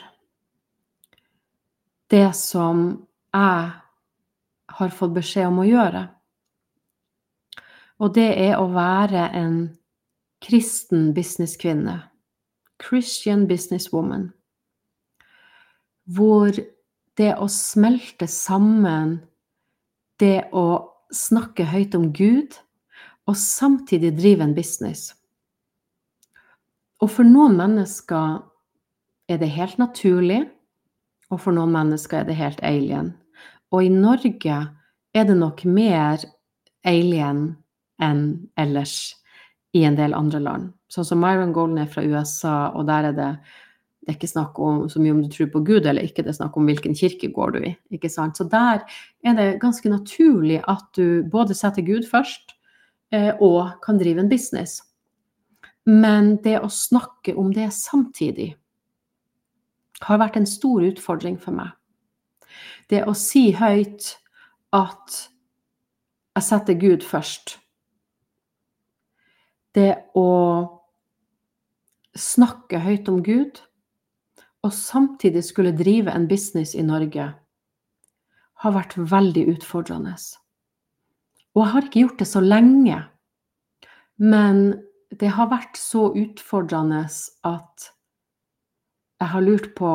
S1: det som jeg har fått beskjed om å gjøre. Og det er å være en kristen businesskvinne. Christian businesswoman. Hvor det å smelte sammen det å snakke høyt om Gud, og samtidig drive en business. Og for noen mennesker er det helt naturlig, og for noen mennesker er det helt alien. Og i Norge er det nok mer alien enn ellers i en del andre land. Sånn som Myron Golden er fra U S A, og der er det Det er ikke snakk om så mye om du tror på Gud eller ikke, det er snakk om hvilken kirke går du i, ikke sant? Så der er det ganske naturlig at du både setter Gud først eh, og kan drive en business. Men det å snakke om det samtidig har vært en stor utfordring for meg. Det å si høyt at jeg setter Gud først. Det å snakke høyt om Gud, og samtidig skulle drive en business i Norge, har vært veldig utfordrende. Og jeg har ikke gjort det så lenge, men det har vært så utfordrende at jeg har lurt på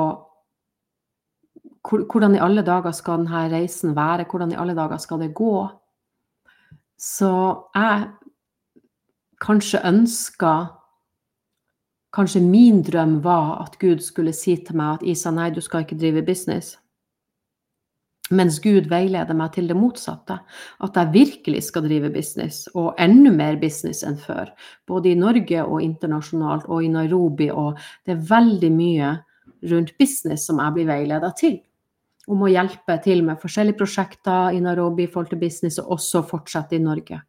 S1: hvordan i alle dager skal denne reisen være, hvordan i alle dager skal det gå. Så jeg kanskje ønsket Kanskje min drøm var at Gud skulle si til meg at Isa, nei, du skal ikke drive business. Mens Gud veileder meg til det motsatte, at jeg virkelig skal drive business, og enda mer business enn før, både i Norge og internasjonalt, og i Nairobi, og det er veldig mye rundt business som jeg blir veiledet til, om å hjelpe til med forskjellige prosjekter i Nairobi i forhold til business, og også fortsette i Norge.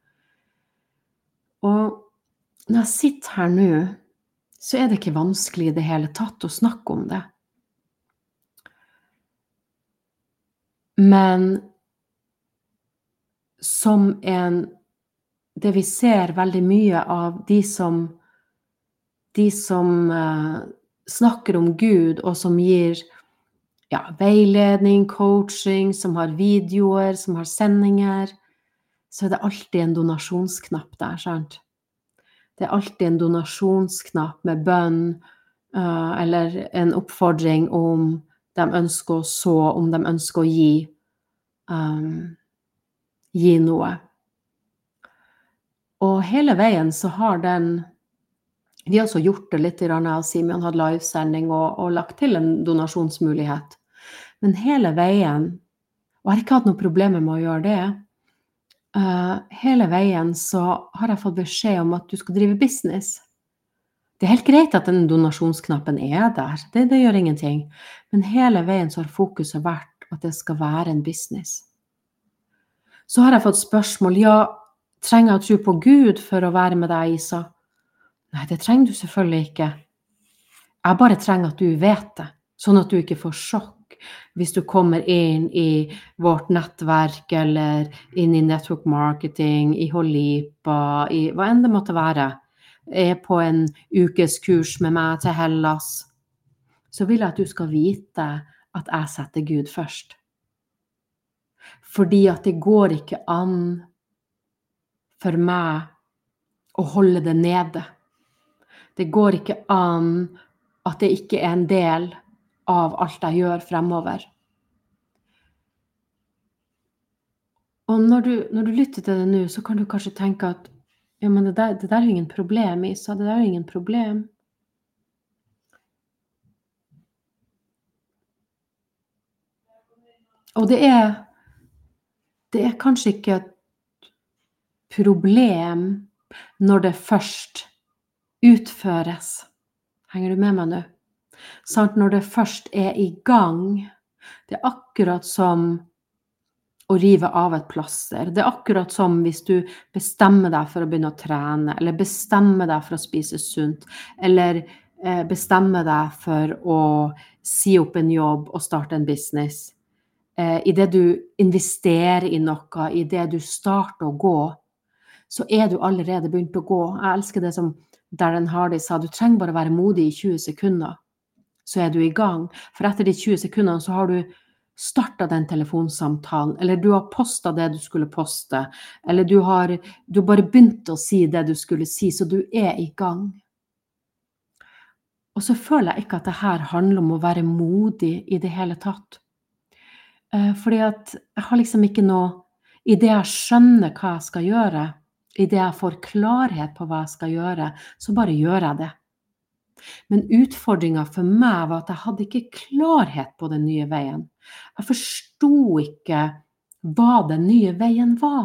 S1: Og når jeg sitter her nå, så er det ikke vanskelig i det hele tatt å snakke om det. Men som en det vi ser veldig mye av de som, de som uh, snakker om Gud, og som gir ja, veiledning, coaching, som har videoer, som har sendinger, så er det alltid en donasjonsknapp der, sant? Det er alltid en donasjonsknapp med bønn, uh, eller en oppfordring om de ønsker å så, om de ønsker å gi, um, gi noe. Og hele veien så har den, vi har også gjort det litt, Simeon hadde livesending og, og lagt til en donasjonsmulighet. Men hele veien, og jeg har ikke hatt noen problemer med å gjøre det, uh, hele veien så har jeg fått beskjed om at du skal drive business. Det er helt greit at den donasjonsknappen er der, det, det gjør ingenting. Men hele veien så har fokuset vært at det skal være en business. Så har jeg fått spørsmål, ja, trenger jeg å tro på Gud for å være med deg, Isa? Nei, det trenger du selvfølgelig ikke. Jeg bare trenger at du vet det, sånn at du ikke får sjokk hvis du kommer inn i vårt nettverk, eller inn i network marketing, i Holipa, i hva enn det måtte være, er på en ukeskurs med meg til Hellas, så vil jeg at du skal vite at jeg setter Gud først. Fordi at det går ikke an for meg å holde det nede. Det går ikke an at det ikke er en del av alt jeg gjør fremover. Og når du, når du lytter til det nå, så kan du kanskje tenke at ja, men det der, det der er ingen problem, Isa, det der er ingen problem. Og det er, det er kanskje ikke et problem når det først utføres. Henger du med meg nå? Sant? Når det først er i gang, det er akkurat som å rive av et plaster. Det er akkurat som hvis du bestemmer deg for å begynne å trene, eller bestemmer deg for å spise sunt, eller eh, bestemmer deg for å si opp en jobb og starte en business. Eh, I det du investerer i noe, i det du starter å gå, så er du allerede begynt å gå. Jeg elsker det som Darren Hardy sa, du trenger bare være modig i tjue sekunder, så er du i gang. For etter de tjue sekundene så har du startet den telefonsamtalen, eller du har postet det du skulle poste, eller du har, du har bare begynt å si det du skulle si, så du er i gang. Og så føler jeg ikke at det her handler om å være modig i det hele tatt. Fordi at jeg har liksom ikke noe, i det jeg skjønner hva jeg skal gjøre, i det jeg får klarhet på hva jeg skal gjøre, så bare gjør jeg det. Men utfordringen for meg var at jeg hadde ikke klarhet på den nye veien. Jeg forstod ikke hva den nye veien var.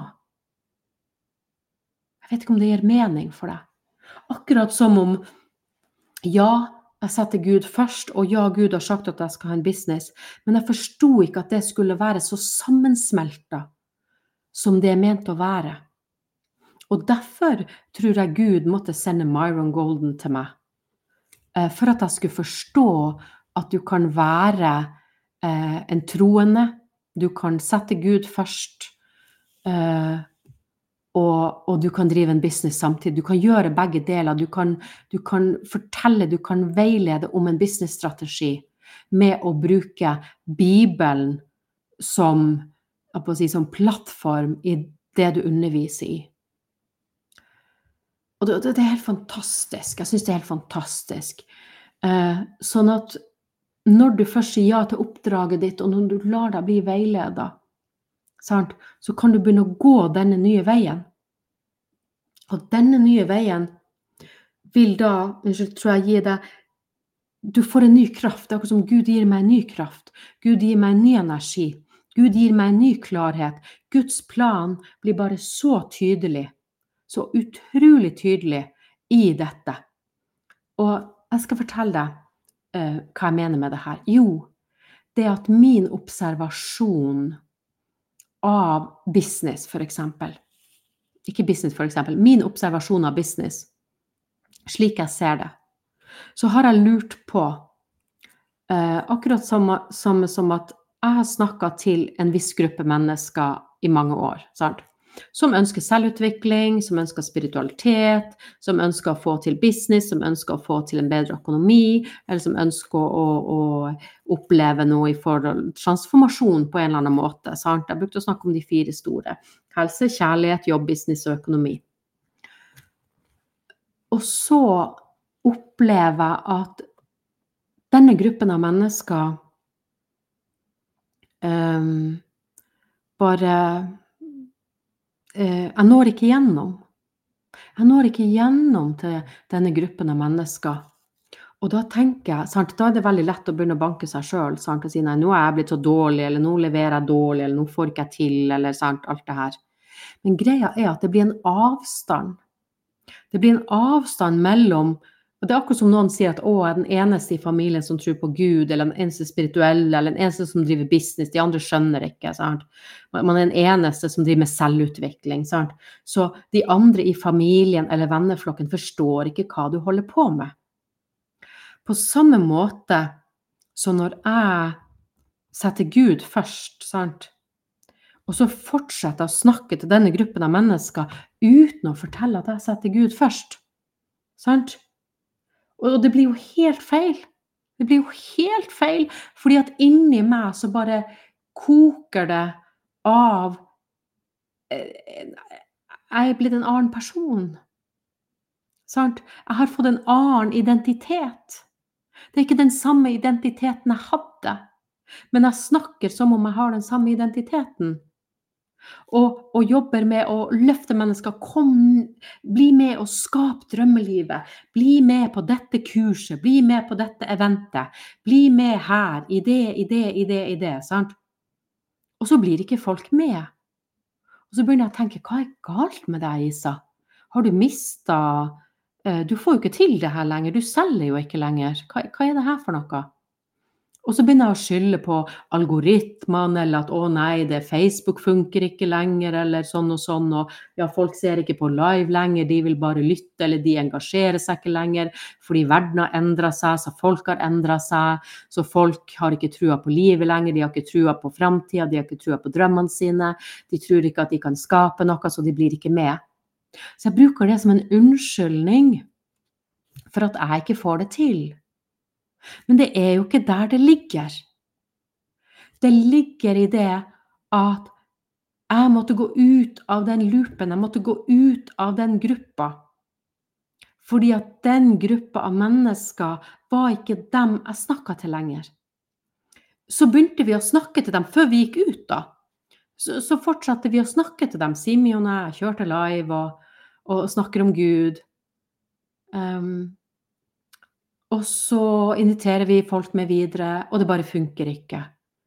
S1: Jeg vet ikke om det gir mening for deg. Akkurat som om, ja, jeg setter Gud først, og ja, Gud har sagt at jeg skal ha en business, men jeg forstod ikke at det skulle være så sammensmeltet som det er ment å være. Og derfor tror jeg Gud måtte sende Myron Golden til meg, for at jeg skulle forstå at du kan være eh, en troende, du kan sette Gud først, eh, og, og du kan drive en business samtidig. Du kan gjøre begge deler, du kan, du kan fortelle, du kan veilede om en businessstrategi med å bruke Bibelen som, jeg på å si, som plattform i det du underviser i. Og det, det er helt fantastisk, jeg synes det er helt fantastisk. Eh, sånn at når du først sier ja til oppdraget ditt, og når du lar deg bli veiledet, sant, så kan du begynne å gå denne nye veien. Og denne nye veien vil da, unnskyld, tror jeg gir deg, du får en ny kraft, det er akkurat som Gud gir meg en ny kraft, Gud gir meg en ny energi, Gud gir meg en ny klarhet, Guds plan blir bare så tydelig, så utrolig tydelig i dette. Og jeg skal fortelle deg uh, hva jeg mener med det her. Jo, det er at min observasjon av business, for eksempel, ikke business for eksempel, min observasjon av business, slik jeg ser det, så har jeg lurt på, uh, akkurat som, som, som at jeg har snakket til en viss gruppe mennesker i mange år, sant? som ønsker selvutvikling, som ønsker spiritualitet, som ønsker å få til business, som ønsker å få til en bedre økonomi, eller som ønsker å, å oppleve noe i forhold transformasjon på en eller annen måte. Sant? Jeg brukte å snakke om de fire store. Helse, kjærlighet, jobb, business og økonomi. Og så opplever jeg at denne gruppen av mennesker um, bare uh, jeg når ikke gjennom. Jeg når ikke gjennom til denne gruppen av mennesker. Og da tenker jeg, sant, da er det veldig lett å begynne å banke seg selv, sant, og si, nei, nå er jeg blitt så dårlig, eller nå leverer jeg dårlig, eller nå får ikke jeg til, eller sant, alt det her. Men greia er at det blir en avstand. Det blir en avstand mellom, og det er akkurat som noen sier at å, jeg er den eneste i familien som tror på Gud, eller den eneste spirituelle, eller den eneste som driver business, de andre skjønner ikke, sant? Man er den eneste som driver med selvutvikling, sant? Så de andre i familien eller venneflokken forstår ikke hva du holder på med. På samme måte, så når jeg setter Gud først, sant? Og så fortsetter jeg å snakke til denne gruppen av mennesker uten å fortelle at jeg setter Gud først. Sant? Og det blir jo helt feil. Det blir jo helt feil, fordi at inni meg så bare koker det av jeg er blitt en annen person. Sant? Jeg har fått en annen identitet. Det er ikke den samme identiteten jeg hadde, men jeg snakker som om jeg har den samme identiteten. Og, og jobber med å løfte mennesker, kom, bli med og skap drømmelivet, bli med på dette kurset, bli med på dette eventet, bli med her, i det, i det, i det, i det, sant? Og så blir ikke folk med. Og så begynner jeg å tenke, hva er galt med deg, Isa? Har du mistet, uh, du får jo ikke til det her lenger, du selger jo ikke lenger, hva, hva er det her for noe? Og så begynner jeg å skylde på algoritmene, eller at, å nei, det Facebook funker ikke lenger, eller sånn og sånn, og ja, folk ser ikke på live lenger, de vil bare lytte, eller de engasjerer seg ikke lenger, fordi verden har endret seg, så folk har endret seg, så folk har ikke trua på livet lenger, de har ikke trua på fremtiden, de har ikke trua på drømmene sine, de tror ikke at de kan skape noe, så de blir ikke med. Så jeg bruker det som en unnskyldning for at jeg ikke får det til. Men det er jo ikke der det ligger. Det ligger i det at jeg måtte gå ut av den loopen, jeg måtte gå ut av den gruppa. Fordi at den gruppa av mennesker var ikke dem jeg snakket til lenger. Så begynte vi å snakke til dem før vi gikk ut da. Så, så fortsatte vi å snakke til dem. Simi og jeg kjørte live og, og snakker om Gud. Um, Og så inviterer vi folk med videre, og det bare funker ikke.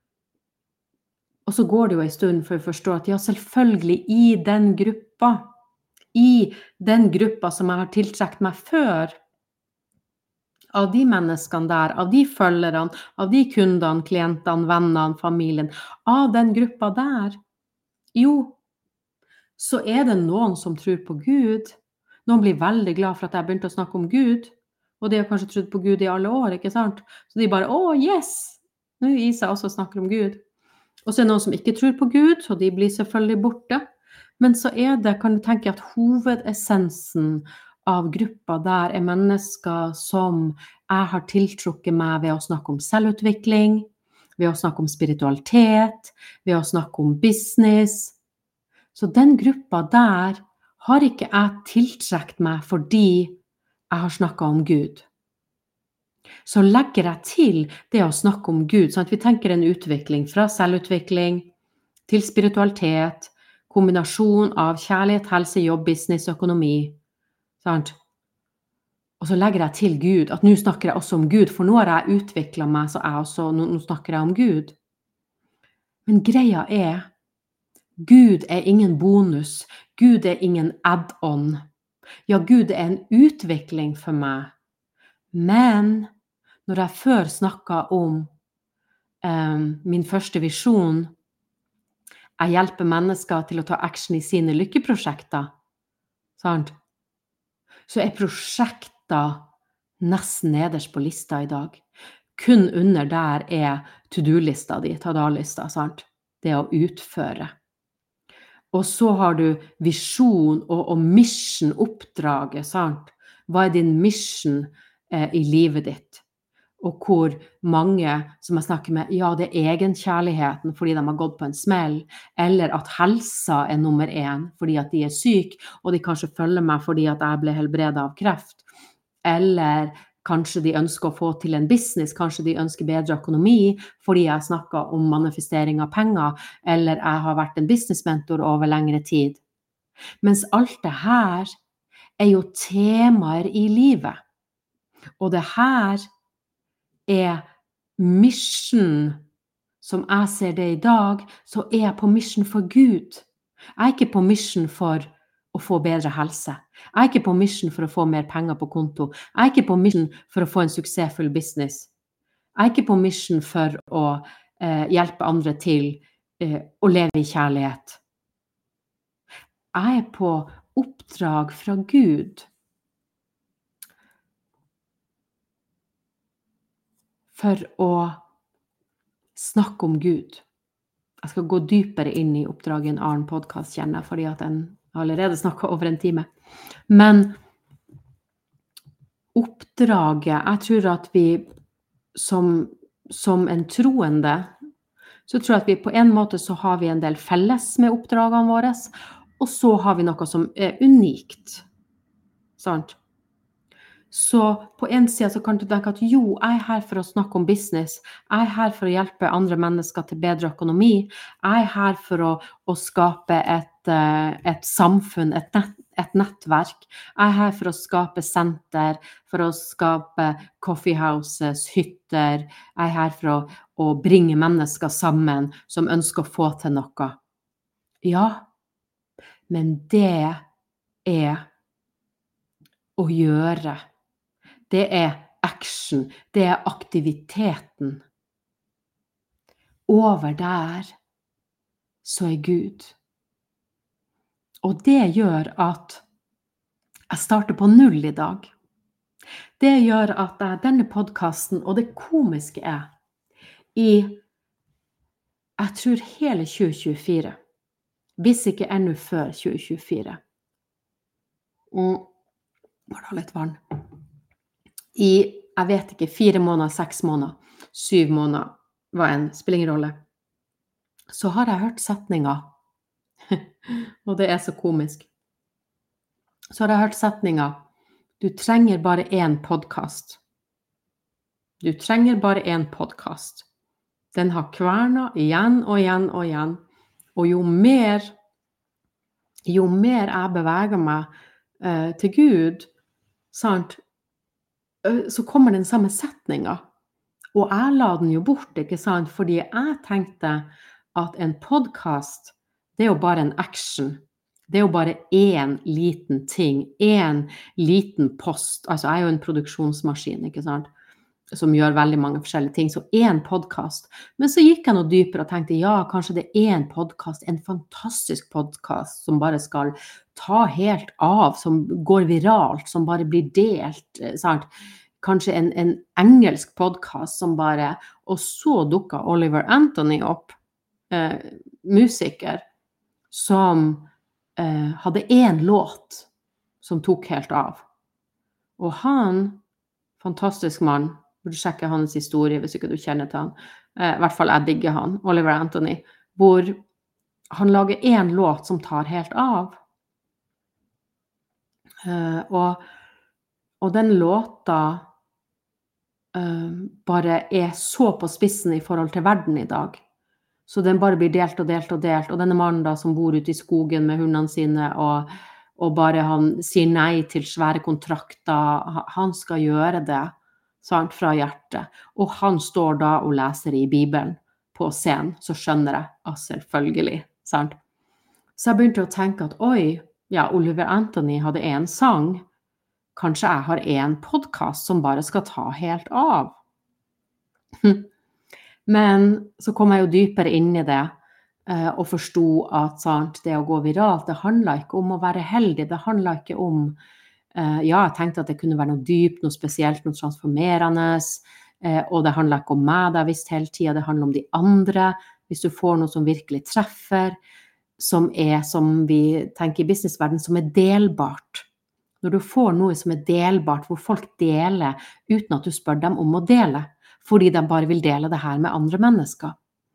S1: Og så går det jo en stund for å forstå at ja, selvfølgelig i den gruppa, i den gruppa som jeg har tiltrekt meg før, av de menneskene der, av de følgerne, av de kundene, klientene, vennene, familien, av den gruppa der, jo, så er det noen som tror på Gud. Noen blir veldig glad for at jeg begynte å snakke om Gud. Og de har kanskje trodd på Gud i alle år, ikke sant? Så de bare, å, yes! Nå er Isa også snakker om Gud. Og så er det noen som ikke tror på Gud, og de blir selvfølgelig borte. Men så er det, kan du tenke at hovedessensen av gruppa der er mennesker som jeg har tiltrukket meg ved å snakke om selvutvikling, ved å snakke om spiritualitet, ved å snakke om business. Så den gruppa der har ikke jeg tiltrekt meg fordi jeg har snakket om Gud. Så legger jeg til det å snakke om Gud, sånn at vi tenker en utvikling fra selvutvikling til spiritualitet, kombinasjon av kjærlighet, helse, jobb, business, økonomi. Sant? Og så legger jeg til Gud, at nå snakker jeg også om Gud, for nå har jeg utviklet meg, så jeg også, nå, nå snakker jeg om Gud. Men greia er, Gud er ingen bonus, Gud er ingen add-on. Ja, Gud er en utvikling for meg, men når jeg før snakket om um, min første visjon, jeg hjelper mennesker til å ta action i sine lykkeprosjekter, sant? Så er prosjekter nesten nederst på lista i dag. Kun under der er to-do-lista di, ta-da-lista, sant? Det å utføre. Og så har du visjon og, og mission, oppdraget, sant? Hva er din mission eh, i livet ditt? Og hvor mange som jeg snakker med, ja, det er egenkjærligheten fordi de har gått på en smell, eller at helsa er nummer én fordi at de er syk, og de kanskje følger meg fordi at jeg ble helbredet av kreft, eller kanskje de ønsker å få til en business, kanskje de ønsker bedre økonomi fordi jeg snakket om manifestering av penger, eller jeg har vært en businessmentor over lengre tid. Mens alt det her er jo temaer i livet. Og det her er mission, som jeg ser det i dag, så er jeg på mission for Gud. Jeg er ikke på mission for å få bedre helse. Jeg er ikke på mission for å få mer penger på konto. Jeg er ikke på mission for å få en suksessfull business. Jeg er ikke på mission for å eh, hjelpe andre til eh, å leve i kjærlighet. Jeg er på oppdrag fra Gud for å snakke om Gud. Jeg skal gå dypere inn i oppdraget i en annen podcast, kjenner jeg, fordi at den allerede snakket over en time. Men oppdraget, jeg tror at vi som, som en troende, så tror jeg at vi på en måte så har vi en del felles med oppdragene våre, og så har vi noe som er unikt. Sant? Så på en side så kan du tenke at jo, jeg er her for å snakke om business, jeg er her for å hjelpe andre mennesker til bedre økonomi, jeg er her for å, å skape et, et samfunn, et, nett, et nettverk, jeg er her for å skape senter, for å skape coffee houses, hytter, jeg er her for å, å bringe mennesker sammen som ønsker å få til noe. Ja, men det er å gjøre. Det er action, det er aktiviteten. Over der så er Gud. Og det gjør at jeg starter på null i dag. Det gjør at jeg, denne podcasten, og det komiske er, i, jeg tror hele tjue tjuefire, hvis ikke enda før tjue tjuefire, og var det litt vann? I, jeg vet ikke, fire måneder, seks måneder, syv måneder, hva en, spiller ingen rolle, så har jeg hørt setninger, og det er så komisk, så har jeg hørt setninger, du trenger bare en podcast. Du trenger bare en podcast. Den har kvernet igjen og igjen og igjen, og jo mer, jo mer jeg beveger meg eh, til Gud, sant, så kommer den samme setningen, og jeg la den jo bort, ikke sant, fordi jeg tenkte at en podcast, det er jo bare en action, det er jo bare en liten ting, en liten post, altså jeg er jo en produksjonsmaskin, ikke sant, som gjør veldig mange forskjellige ting, så en podcast, men så gikk jeg noe dypere og tenkte, ja, kanskje det er en podcast, en fantastisk podcast, som bare skal ta helt av, som går viralt, som bare blir delt, sant? Kanskje en, en engelsk podcast som bare, og så dukket Oliver Anthony opp, eh, musiker, som eh, hadde en låt som tok helt av. Og han, fantastisk mann, burde sjekke hans historie hvis ikke du kjenner til han, eh, i hvert fall jeg digger han, Oliver Anthony, hvor han lager en låt som tar helt av. Uh, og, og den låta uh, bare er så på spissen i forhold til verden i dag. Så den bare blir delt og delt og delt. Og denne mannen da som bor ute i skogen med hundene sine, og, og bare han sier nei til svære kontrakter, han skal gjøre det, sant, fra hjertet. Og han står da og leser i Bibelen på scenen, så skjønner jeg, ah, selvfølgelig, sant. Så jeg begynte å tenke at, oi, ja, Oliver Anthony hadde en sang. Kanskje jeg har en podcast som bare skal ta helt av. Men så kom jeg jo dypere inn i det, eh, og forstod at sant, det å gå viralt, det handler ikke om å være heldig, det handler ikke om, eh, ja, jeg tenkte at det kunne være noe dypt, noe spesielt, noe transformerende, eh, og det handler ikke om meg, det har visst hele tiden, det handler om de andre, hvis du får noe som virkelig treffer. som er, som vi tenker i businessverden, som er delbart. Når du får noe som er delbart, hvor folk deler uten at du spør dem om å dele, fordi de bare vil dele det her med andre mennesker.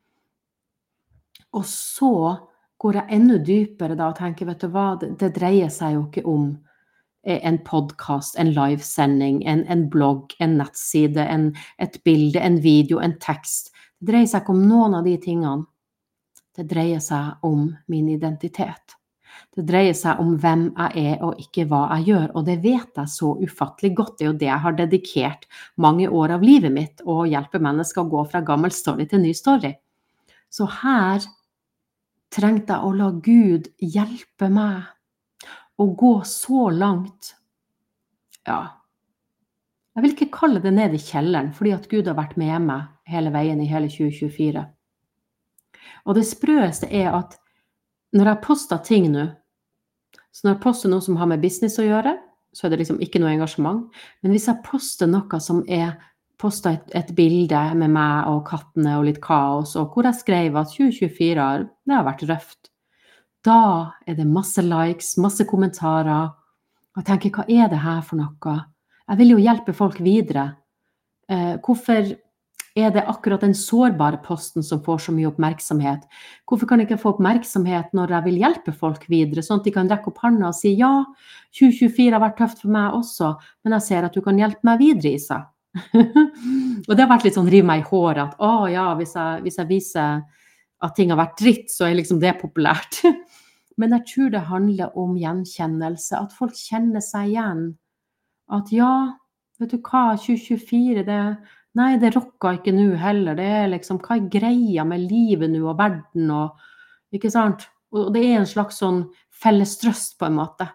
S1: Og så går jeg enda dypere da og tenker, vet du hva, det, det dreier seg jo ikke om en podcast, en livesending, en, en blogg, en nettside, en, et bilde, en video, en tekst. Det dreier seg ikke om noen av de tingene. Det dreier seg om min identitet. Det dreier seg om hvem jeg er og ikke hva jeg gjør, og det vet jeg så ufattelig godt. Det er jo det jeg har dedikert mange år av livet mitt, å hjelpe mennesker å gå fra gammel story til ny story. Så her trengte jeg å la Gud hjelpe meg å gå så langt. Ja, jeg vil ikke kalle det ned i kjelleren, fordi at Gud har vært med meg hele veien i hele tjue tjuefire. Og det sprøeste er at når jeg poster ting nå, så når jeg poster noe som har med business å gjøre, så er det liksom ikke noe engasjement. Men hvis jeg poster noe som er postet et, et bilde med meg og kattene og litt kaos, og hvor jeg skrev at tjue tjuefire har, det har vært røft, da er det masse likes, masse kommentarer. Og jeg tenker, hva er det her for noe? Jeg vil jo hjelpe folk videre. Eh, hvorfor er det akkurat den sårbare posten som får så mye oppmerksomhet? Hvorfor kan jeg ikke få oppmerksomhet når jeg vil hjelpe folk videre, sånn at de kan rekke opp hånda og si, ja, tjue tjuefire har vært tøft for meg også, men jeg ser at du kan hjelpe meg videre, Isa. Og det har vært litt sånn riv meg i håret, at å ja, hvis jeg, hvis jeg viser at ting har vært dritt, så er liksom det populært. Men jeg tror det handler om gjenkjennelse, at folk kjenner seg igjen. At ja, vet du hva, tjue tjuefire, det, nei, det rocker ikke nå heller. Det er liksom, hva er greia med livet nå og verden og, ikke sant? Og det er en slags sånn felles trøst på en måte.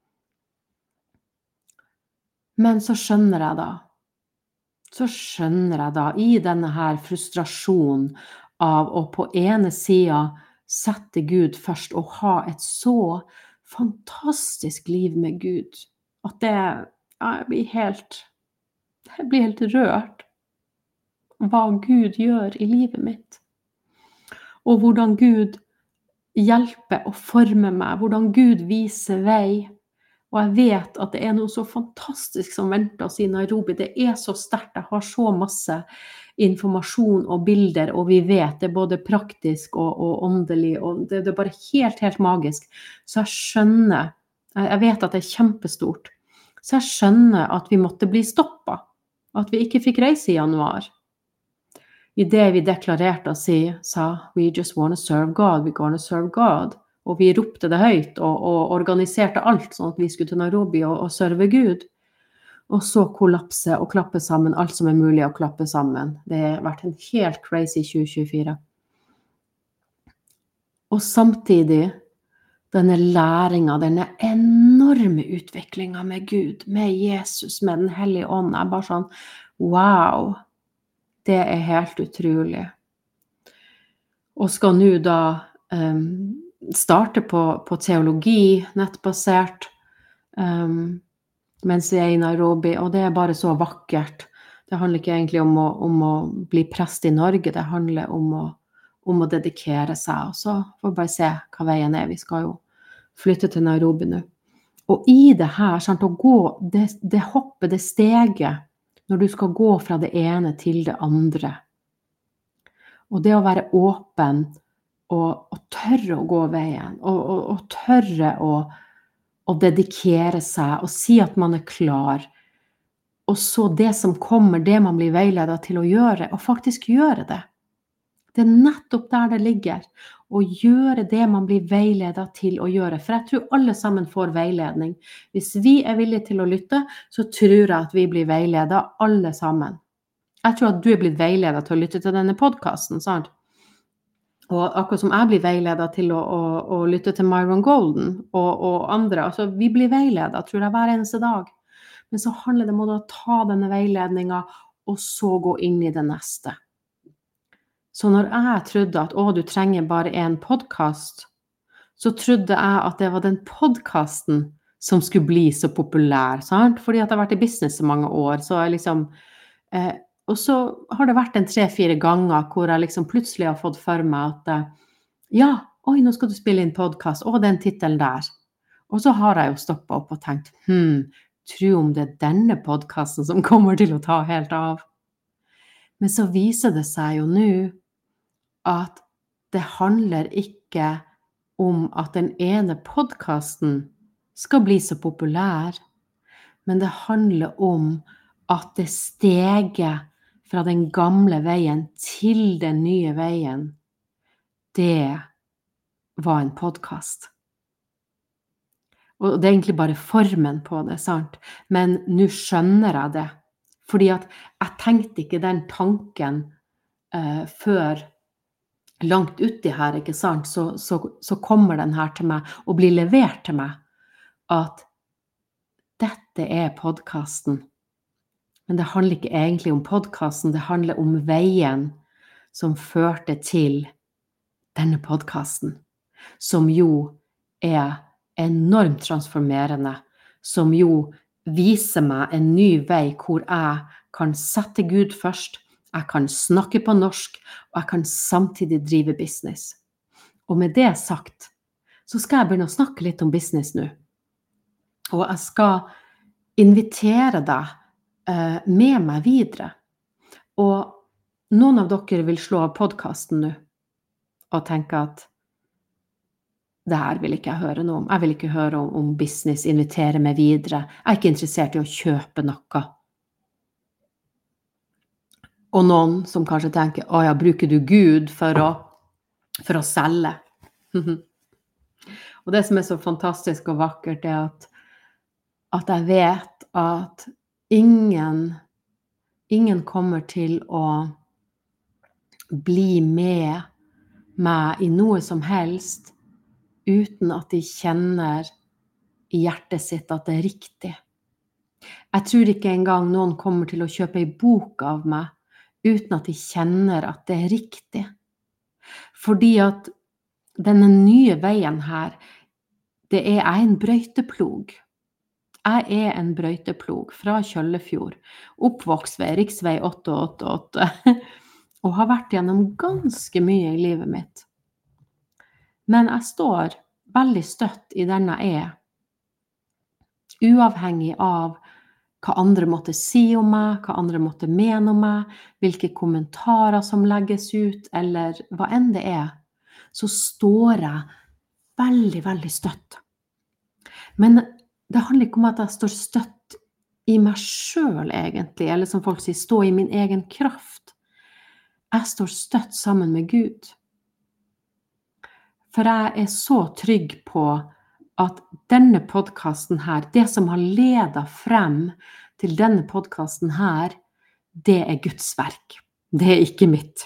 S1: Men så skjønner jeg da, så skjønner jeg da, i denne her frustrasjonen av å på ene siden sette Gud først og ha et så fantastisk liv med Gud, at det, ja, jeg blir helt, jeg blir helt rørt hva Gud gjør i livet mitt, og hvordan Gud hjelper og former meg, hvordan Gud viser vei. Og jeg vet at det er noe så fantastisk som venter oss i Nairobi. Det er så sterkt, jeg har så masse informasjon og bilder, og vi vet det er både praktisk og, og åndelig, og det, det er bare helt, helt magisk. Så jeg skjønner, jeg vet at det er kjempestort, så jeg skjønner at vi måtte bli stoppet, at vi ikke fikk reise i januar. I det vi deklarerte og si, sa, we just want to serve God, we're going to serve God. Og vi ropte det høyt og, og organiserte alt, sånn at vi skulle til Nairobi og, og serve Gud. Og så kollapse og klappe sammen alt som er mulig å klappe sammen. Det har vært en helt crazy tjue tjuefire. Og samtidig, denne læringen, denne enorme utviklingen med Gud, med Jesus, med den hellige ånd, er bare sånn, wow, det er helt utrolig. Og skal nå da um, starte på, på teologi, nettbasert, um, mens jeg er i Nairobi, og det er bare så vakkert. Det handler ikke egentlig om å, om å bli prest i Norge, det handler om å, om å dedikere seg, og så får vi bare se hva veien er. Vi skal jo flytte til Nairobi nå. Og i det her, sant, å gå, det, det hoppet, det steget, når du skal gå fra det ene til det andre. Og det å være åpen, og, og tørre å gå veien, og, og, og tørre å, å dedikere seg, og si at man er klar, og så det som kommer, det man blir veiledet til å gjøre, og faktisk gjøre det. Det er nettopp der det ligger, å gjøre det man blir veiledet til å gjøre, for jeg tror alle sammen får veiledning. Hvis vi er villige til å lytte, så tror jeg at vi blir veiledet alle sammen. Jeg tror at du er blitt veiledet til å lytte til denne podcasten, sant? Og akkurat som jeg blir veiledet til å, å, å lytte til Myron Golden og, og andre, altså vi blir veiledet, tror jeg, hver eneste dag. Men så handler det om å ta denne veiledningen, og så gå inn i det neste. Så når jeg trodde at, å, du trenger bare en podcast, så trodde jeg at det var den podcasten som skulle bli så populær, sant? Fordi at jeg har vært i business så mange år, så jeg liksom... Eh, Og så har det vært en tre-fire ganger hvor jeg liksom plutselig har fått for meg at ja, oi, nå skal du spille inn podcast, å, den titelen der. Og så har jeg jo stoppet opp og tenkt, hm, tro om det er denne podcasten som kommer til å ta helt av. Men så viser det seg jo nå at det handler ikke om at den ene podcasten skal bli så populær, men det handler om at det steget fra den gamle veien til den nye veien, det var en podcast. Og det er egentlig bare formen på det, sant? Men nå skjønner jeg det. Fordi at jeg tenkte ikke den tanken uh, før langt uti her, ikke sant? Så, så, så kommer den her til meg og blir levert til meg at dette er podcasten. Men det handler ikke egentlig om podcasten, det handler om veien som førte til denne podcasten, som jo er enormt transformerende, som jo viser meg en ny vei hvor jeg kan sette Gud først, jeg kan snakke på norsk, og jeg kan samtidig drive business. Og med det sagt, så skal jeg begynne å snakke litt om business nå. Og jeg skal invitere deg uh, med meg videre. Og noen av dere vil slå av podcasten nå, og tenke at det her vil ikke jeg høre noe om. Jeg vil ikke høre om, om business, invitere meg videre. Jeg er ikke interessert i å kjøpe noe. Og noen som kanskje tenker, å ja, bruker du Gud for å, for å selge? Og det som er så fantastisk og vakkert er at, at jeg vet at ingen, ingen kommer til å bli med meg i noe som helst uten at de kjenner i hjertet sitt at det er riktig. Jeg tror ikke engang noen kommer til å kjøpe en bok av meg uten at de kjenner at det er riktig. Fordi at denne nye veien her, det er jeg en brøyteplog. Jeg er en brøyteplog fra Kjøllefjord, oppvokst ved riksvei åtte åtte åtte, og har vært gjennom ganske mye i livet mitt. Men jeg står veldig støtt i den jeg er, uavhengig av hva andre måtte si om meg, hva andre måtte mene om meg, hvilke kommentarer som legges ut, eller hva enn det er, så står jeg veldig, veldig støtt. Men det handler ikke om at jeg står støtt i meg selv egentlig, eller som folk sier, stå i min egen kraft. Jeg står støtt sammen med Gud. For jeg er så trygg på at denne podcasten her, det som har ledet frem til denne podcasten her, det er Guds verk. Det er ikke mitt.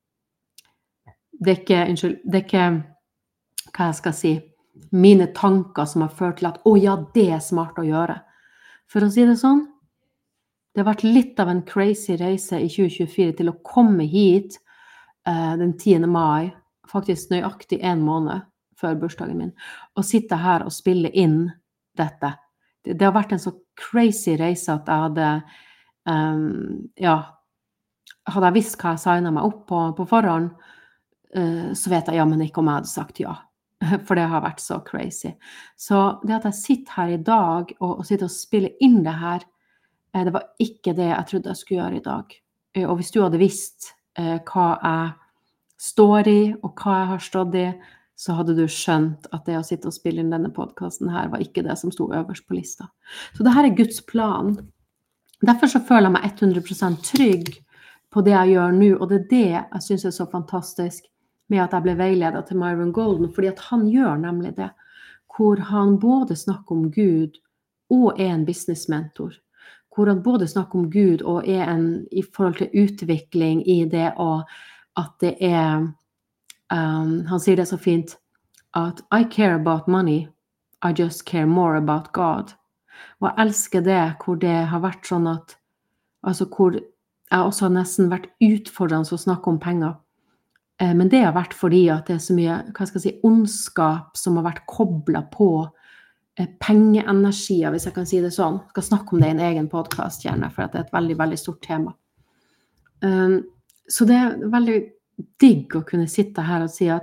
S1: Det er ikke, unnskyld, det er ikke, hva jeg skal si, mine tanker som har ført til at, å ja, det er smart å gjøre. For å si det sånn, det har vært litt av en crazy reise i tjue tjuefire til å komme hit uh, den tiende mai, faktisk nøyaktig en måned før bursdagen min, og sitte her og spille inn dette. Det, det har vært en så crazy reise at jeg hadde, um, ja, hadde jeg visst hva jeg signet meg opp på, på forhånd, uh, så vet jeg ja, men ikke om jeg hadde sagt ja. For det har vært så crazy. Så det at jeg sitter her i dag og, og sitter og spiller inn det her, uh, det var ikke det jeg trodde jeg skulle gjøre i dag. Uh, og hvis du hadde visst uh, hva jeg står i, og hva jeg har stått i, så hadde du skjønt at det å sitte og spille inn denne podcasten her var ikke det som sto øverst på lista. Så det her er Guds plan. Derfor så føler jeg meg hundre prosent trygg på det jeg gjør nå, og det er det jeg synes er så fantastisk med at jeg ble veiledet til Myron Golden, fordi at han gjør nemlig det, hvor han både snakker om Gud og er en businessmentor, hvor han både snakker om Gud og er en i forhold til utvikling i det, og at det er, um, han sier det så fint, at I care about money, I just care more about God. Og jeg elsker det, hvor det har vært sånn at, altså hvor jeg også har nesten vært utfordrende å snakke om penger. Eh, men det har vært fordi at det er så mye, hva skal jeg si, ondskap som har vært koblet på eh, pengeenergier, hvis jeg kan si det sånn. Jeg skal snakke om det i en egen podcast gjerne, for at det er et veldig, veldig stort tema. Um, Så det er veldig digg å kunne sitte her og si at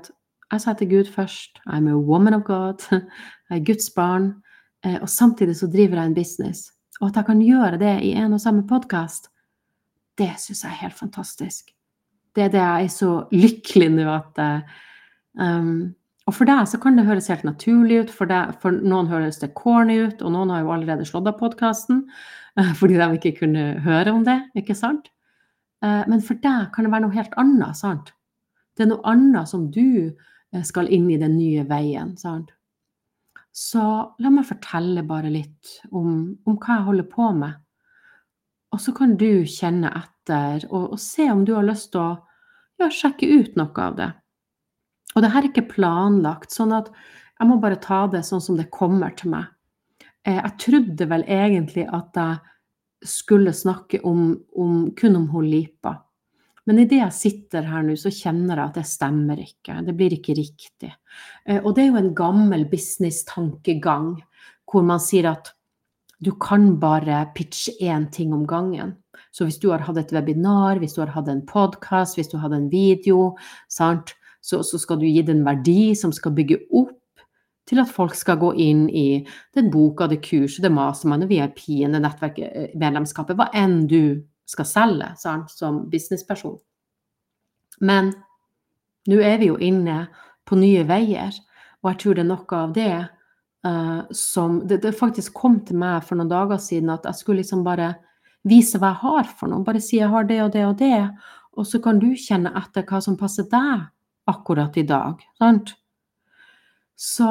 S1: jeg setter Gud først. I'm a woman of God. Jeg er Guds barn. Eh, og samtidig så driver jeg en business. Og at jeg kan gjøre det i en og samme podcast, det synes jeg er helt fantastisk. Det er det jeg er så lykkelig nå at... Um, og for deg så kan det høres helt naturlig ut, for, deg, for noen høres det corny ut, og noen har jo allerede slått av podcasten, fordi de ikke kunne høre om det, ikke sant? Men for deg kan det være noe helt annet, sant? Det er noe annet som du skal inn i den nye veien, sant? Så la meg fortelle bare litt om, om hva jeg holder på med. Og så kan du kjenne etter, og, og se om du har lyst til å ja, sjekke ut noe av det. Og det her er ikke planlagt, sånn at jeg må bare ta det sånn som det kommer til meg. Jeg trodde vel egentlig at jeg skulle snakke om, om, kun om Holipa. Men i det jeg sitter her nå, så kjenner jeg at det stemmer ikke. Det blir ikke riktig. Og det er jo en gammel business-tankegang, hvor man sier at du kan bare pitche en ting om gangen. Så hvis du har hatt et webinar, hvis du har hatt en podcast, hvis du har hatt en video, sant? Så, så skal du gi den verdi som skal bygge opp til at folk skal gå inn i den boka, det kurset, det mastermind, V I P-en, det nettverket, medlemskapet, hva enn du skal selge, sant, som businessperson. Men nå er vi jo inne på nye veier, og jeg tror det er noe av det uh, som, det, det faktisk kom til meg for noen dager siden, at jeg skulle liksom bare vise hva jeg har for noe, bare si jeg har det og det og det, og så kan du kjenne etter hva som passer deg, akkurat i dag, sant? Så,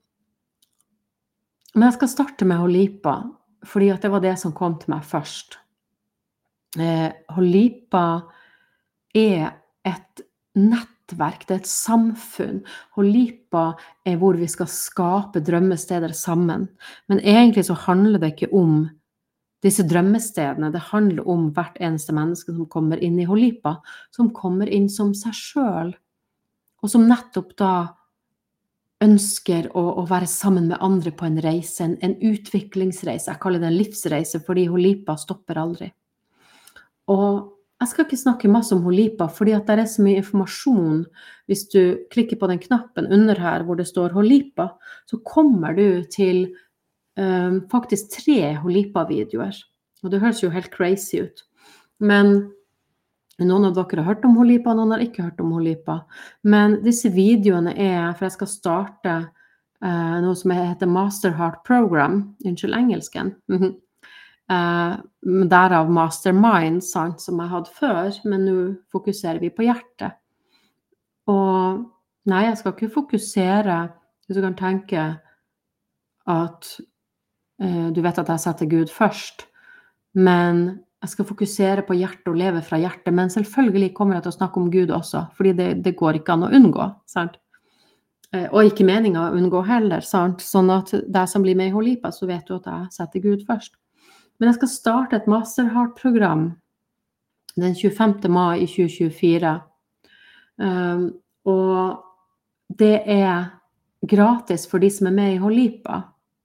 S1: men jeg skal starte med Holipa, fordi at det var det som kom til meg først. Eh, Holipa er et nettverk, det er et samfunn. Holipa er hvor vi skal skape drømmesteder sammen. Men egentlig så handler det ikke om disse drømmestedene, det handler om hvert eneste menneske som kommer inn i Holipa, som kommer inn som seg selv. Og som nettopp da ønsker å, å være sammen med andre på en reise, en, en utviklingsreise. Jeg kaller det en livsreise, fordi Holipa stopper aldri. Og jeg skal ikke snakke masse om Holipa, fordi at det er så mye informasjon. Hvis du klikker på den knappen under her, hvor det står Holipa, så kommer du til um, faktisk tre Holipa-videoer. Og det høres jo helt crazy ut. Men noen av dere har hørt om Holipa, noen har ikke hørt om Holipa. Men disse videoene er, for jeg skal starte uh, noe som heter Master Heart Program, unnskyld engelsken. uh, derav Mastermind, sant, som jeg hadde før, men nå fokuserer vi på hjertet. Og nei, jeg skal ikke fokusere, hvis du kan tenke at uh, du vet at jeg setter Gud først, men jeg skal fokusere på hjertet og leve fra hjertet, men selvfølgelig kommer jeg til å snakke om Gud også, fordi det, det går ikke an å unngå, sant? Og ikke meningen å unngå heller, sant? Sånn at deg som blir med i Holipa, så vet du at jeg setter Gud først. Men jeg skal starte et Master Heart-program den tjuefemte mai i tjue tjuefire. Um, og det er gratis for de som er med i Holipa.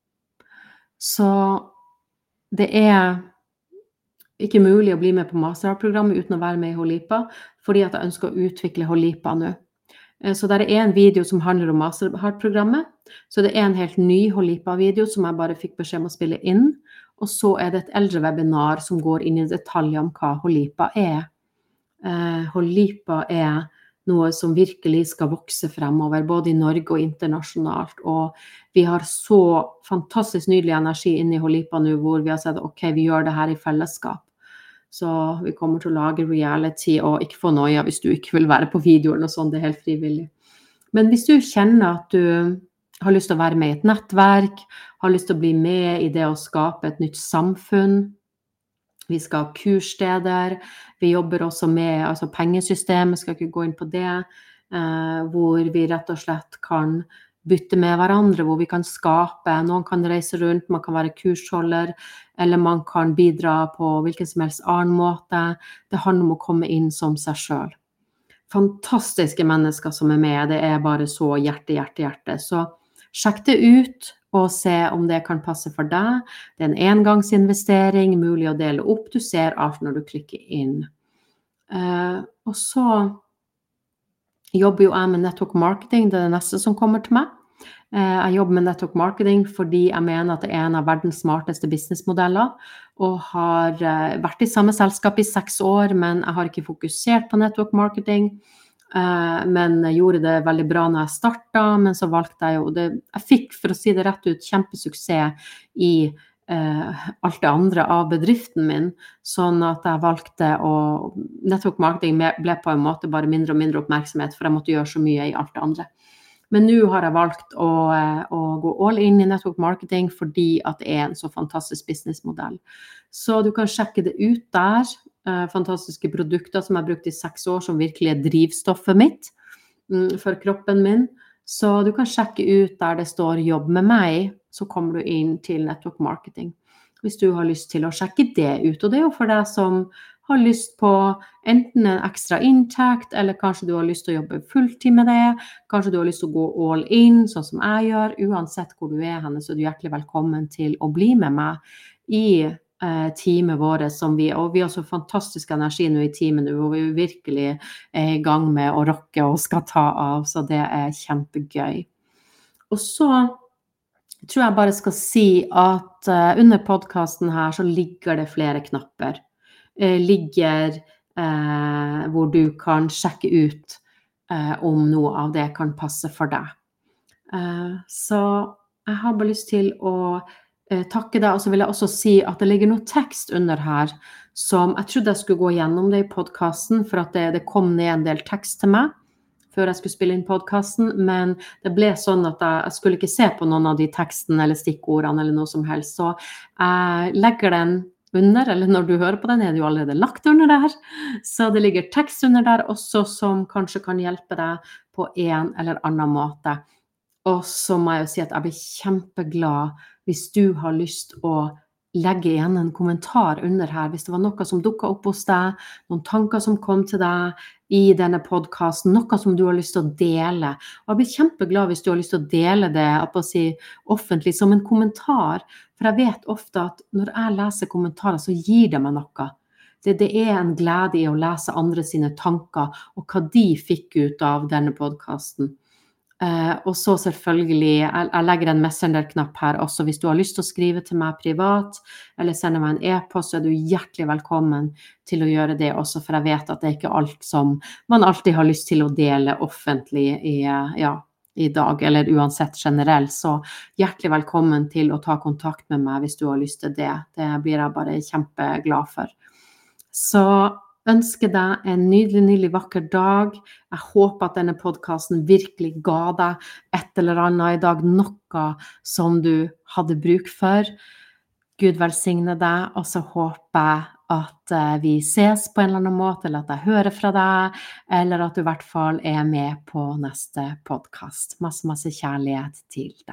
S1: Så det er ikke mulig å bli med på Masterheart-programmet uten å være med i Holipa, fordi at jeg ønsker å utvikle Holipa nå. Så det er en video som handler om Masterheart-programmet, så det er en helt ny Holipa-video som jeg bare fikk beskjed om å spille inn, og så er det et eldre webinar som går inn i detaljer om hva Holipa er. Eh, Holipa er noe som virkelig skal vokse fremover, både i Norge og internasjonalt, og vi har så fantastisk nydelig energi inne i Holipa nå, hvor vi har sett, ok, vi gjør det her i fellesskap. Så vi kommer til å lage reality, og ikke få noia hvis du ikke vil være på videoen og sånn, det er helt frivillig. Men hvis du kjenner at du har lyst til å være med i et nettverk, har lyst til å bli med i det å skape et nytt samfunn, vi skal ha kurssteder, vi jobber også med altså pengesystemet, skal ikke gå inn på det, eh, hvor vi rett og slett kan bytte med hverandre, hvor vi kan skape, noen kan reise rundt, man kan være kursholder, eller man kan bidra på hvilken som helst annen måte. Det handler om å komme inn som seg selv. Fantastiske mennesker som er med, det er bare så hjerte, hjerte, hjerte. Så sjekk det ut, og se om det kan passe for deg. Det er en engangsinvestering, mulig å dele opp, du ser alt når du klikker inn. Uh, og så jobber jo jeg med network marketing, det er det neste som kommer til meg. Jeg jobber med network marketing fordi jeg mener at det er en av verdens smarteste businessmodeller, og har vært i samme selskap i seks år, men jeg har ikke fokusert på network marketing, men jeg gjorde det veldig bra når jeg startet, men så valgte jeg jo det, jeg fikk, for å si det rett ut, kjempesuksess i Uh, alt det andre av bedriften min, sånn at jeg valgte å, network marketing ble på en måte bare mindre og mindre oppmerksomhet, for jeg måtte gjøre så mye i alt det andre. Men nå har jeg valgt å, å gå all in i network marketing, fordi at det er en så fantastisk businessmodell. Så du kan sjekke det ut der, uh, fantastiske produkter som jeg har brukt i seks år, som virkelig er drivstoffet mitt um, for kroppen min. Så du kan sjekke ut der det står jobb med meg, så kommer du inn til network marketing. Hvis du har lyst til å sjekke det ut, og det er jo for deg som har lyst på enten en ekstra inntekt, eller kanskje du har lyst til å jobbe fulltid med det, kanskje du har lyst til å gå all in, sånn som jeg gjør, uansett hvor du er henne, så er du hjertelig velkommen til å bli med meg i eh, teamet vårt, som vi, og vi har så fantastisk energi nå i teamet nå, og vi virkelig er i gang med å rocke og skal ta av, så det er kjempegøy. Og så tror jeg bare skal si at uh, under podcasten her så ligger det flere knapper. Uh, ligger uh, hvor du kan sjekke ut uh, om noe av det kan passe for deg. Uh, så jeg har bare lyst til å uh, takke deg, og så vil jeg også si at det ligger noe tekst under her som jeg trodde jeg skulle gå gjennom det i podcasten, for at det, det kom ned en del tekst til meg før jeg skulle spille inn podcasten, men det ble sånn at jeg, jeg skulle ikke se på noen av de tekstene eller stikkordene eller noe som helst, så jeg legger den under, eller når du hører på den, er det jo allerede lagt under der, så det ligger tekst under der også som kanskje kan hjelpe deg på en eller annen måte. Og så må jeg jo si at jeg blir kjempeglad hvis du har lyst å legge igjen en kommentar under her, hvis det var noe som dukket opp hos deg, noen tanker som kom til deg i denne podcasten, noe som du har lyst til å dele. Og jeg blir kjempeglad hvis du har lyst til å dele det, at å si offentlig som en kommentar, for jeg vet ofte at når jeg leser kommentarer, så gir det meg noe. Det, det er en glede i å lese andre sine tanker, og hva de fikk ut av denne podcasten. Uh, og så selvfølgelig, jeg, jeg legger en Messenger-knapp her også, hvis du har lyst til å skrive til meg privat, eller sende meg en e-post, så er du hjertelig velkommen til å gjøre det også, for jeg vet at det er ikke alt som man alltid har lyst til å dele offentlig i, ja, i dag, eller uansett generelt, så hjertelig velkommen til å ta kontakt med meg hvis du har lyst til det. Det blir jeg bare kjempeglad for. Så ønsker deg en nydelig, nydelig vakker dag. Jeg håper at denne podcasten virkelig ga deg et eller annet i dag, noe som du hadde bruk for. Gud velsigne deg, og så håper jeg at vi ses på en eller annen måte, eller at jeg hører fra deg, eller at du i hvert fall er med på neste podcast. Masse, masse kjærlighet til deg.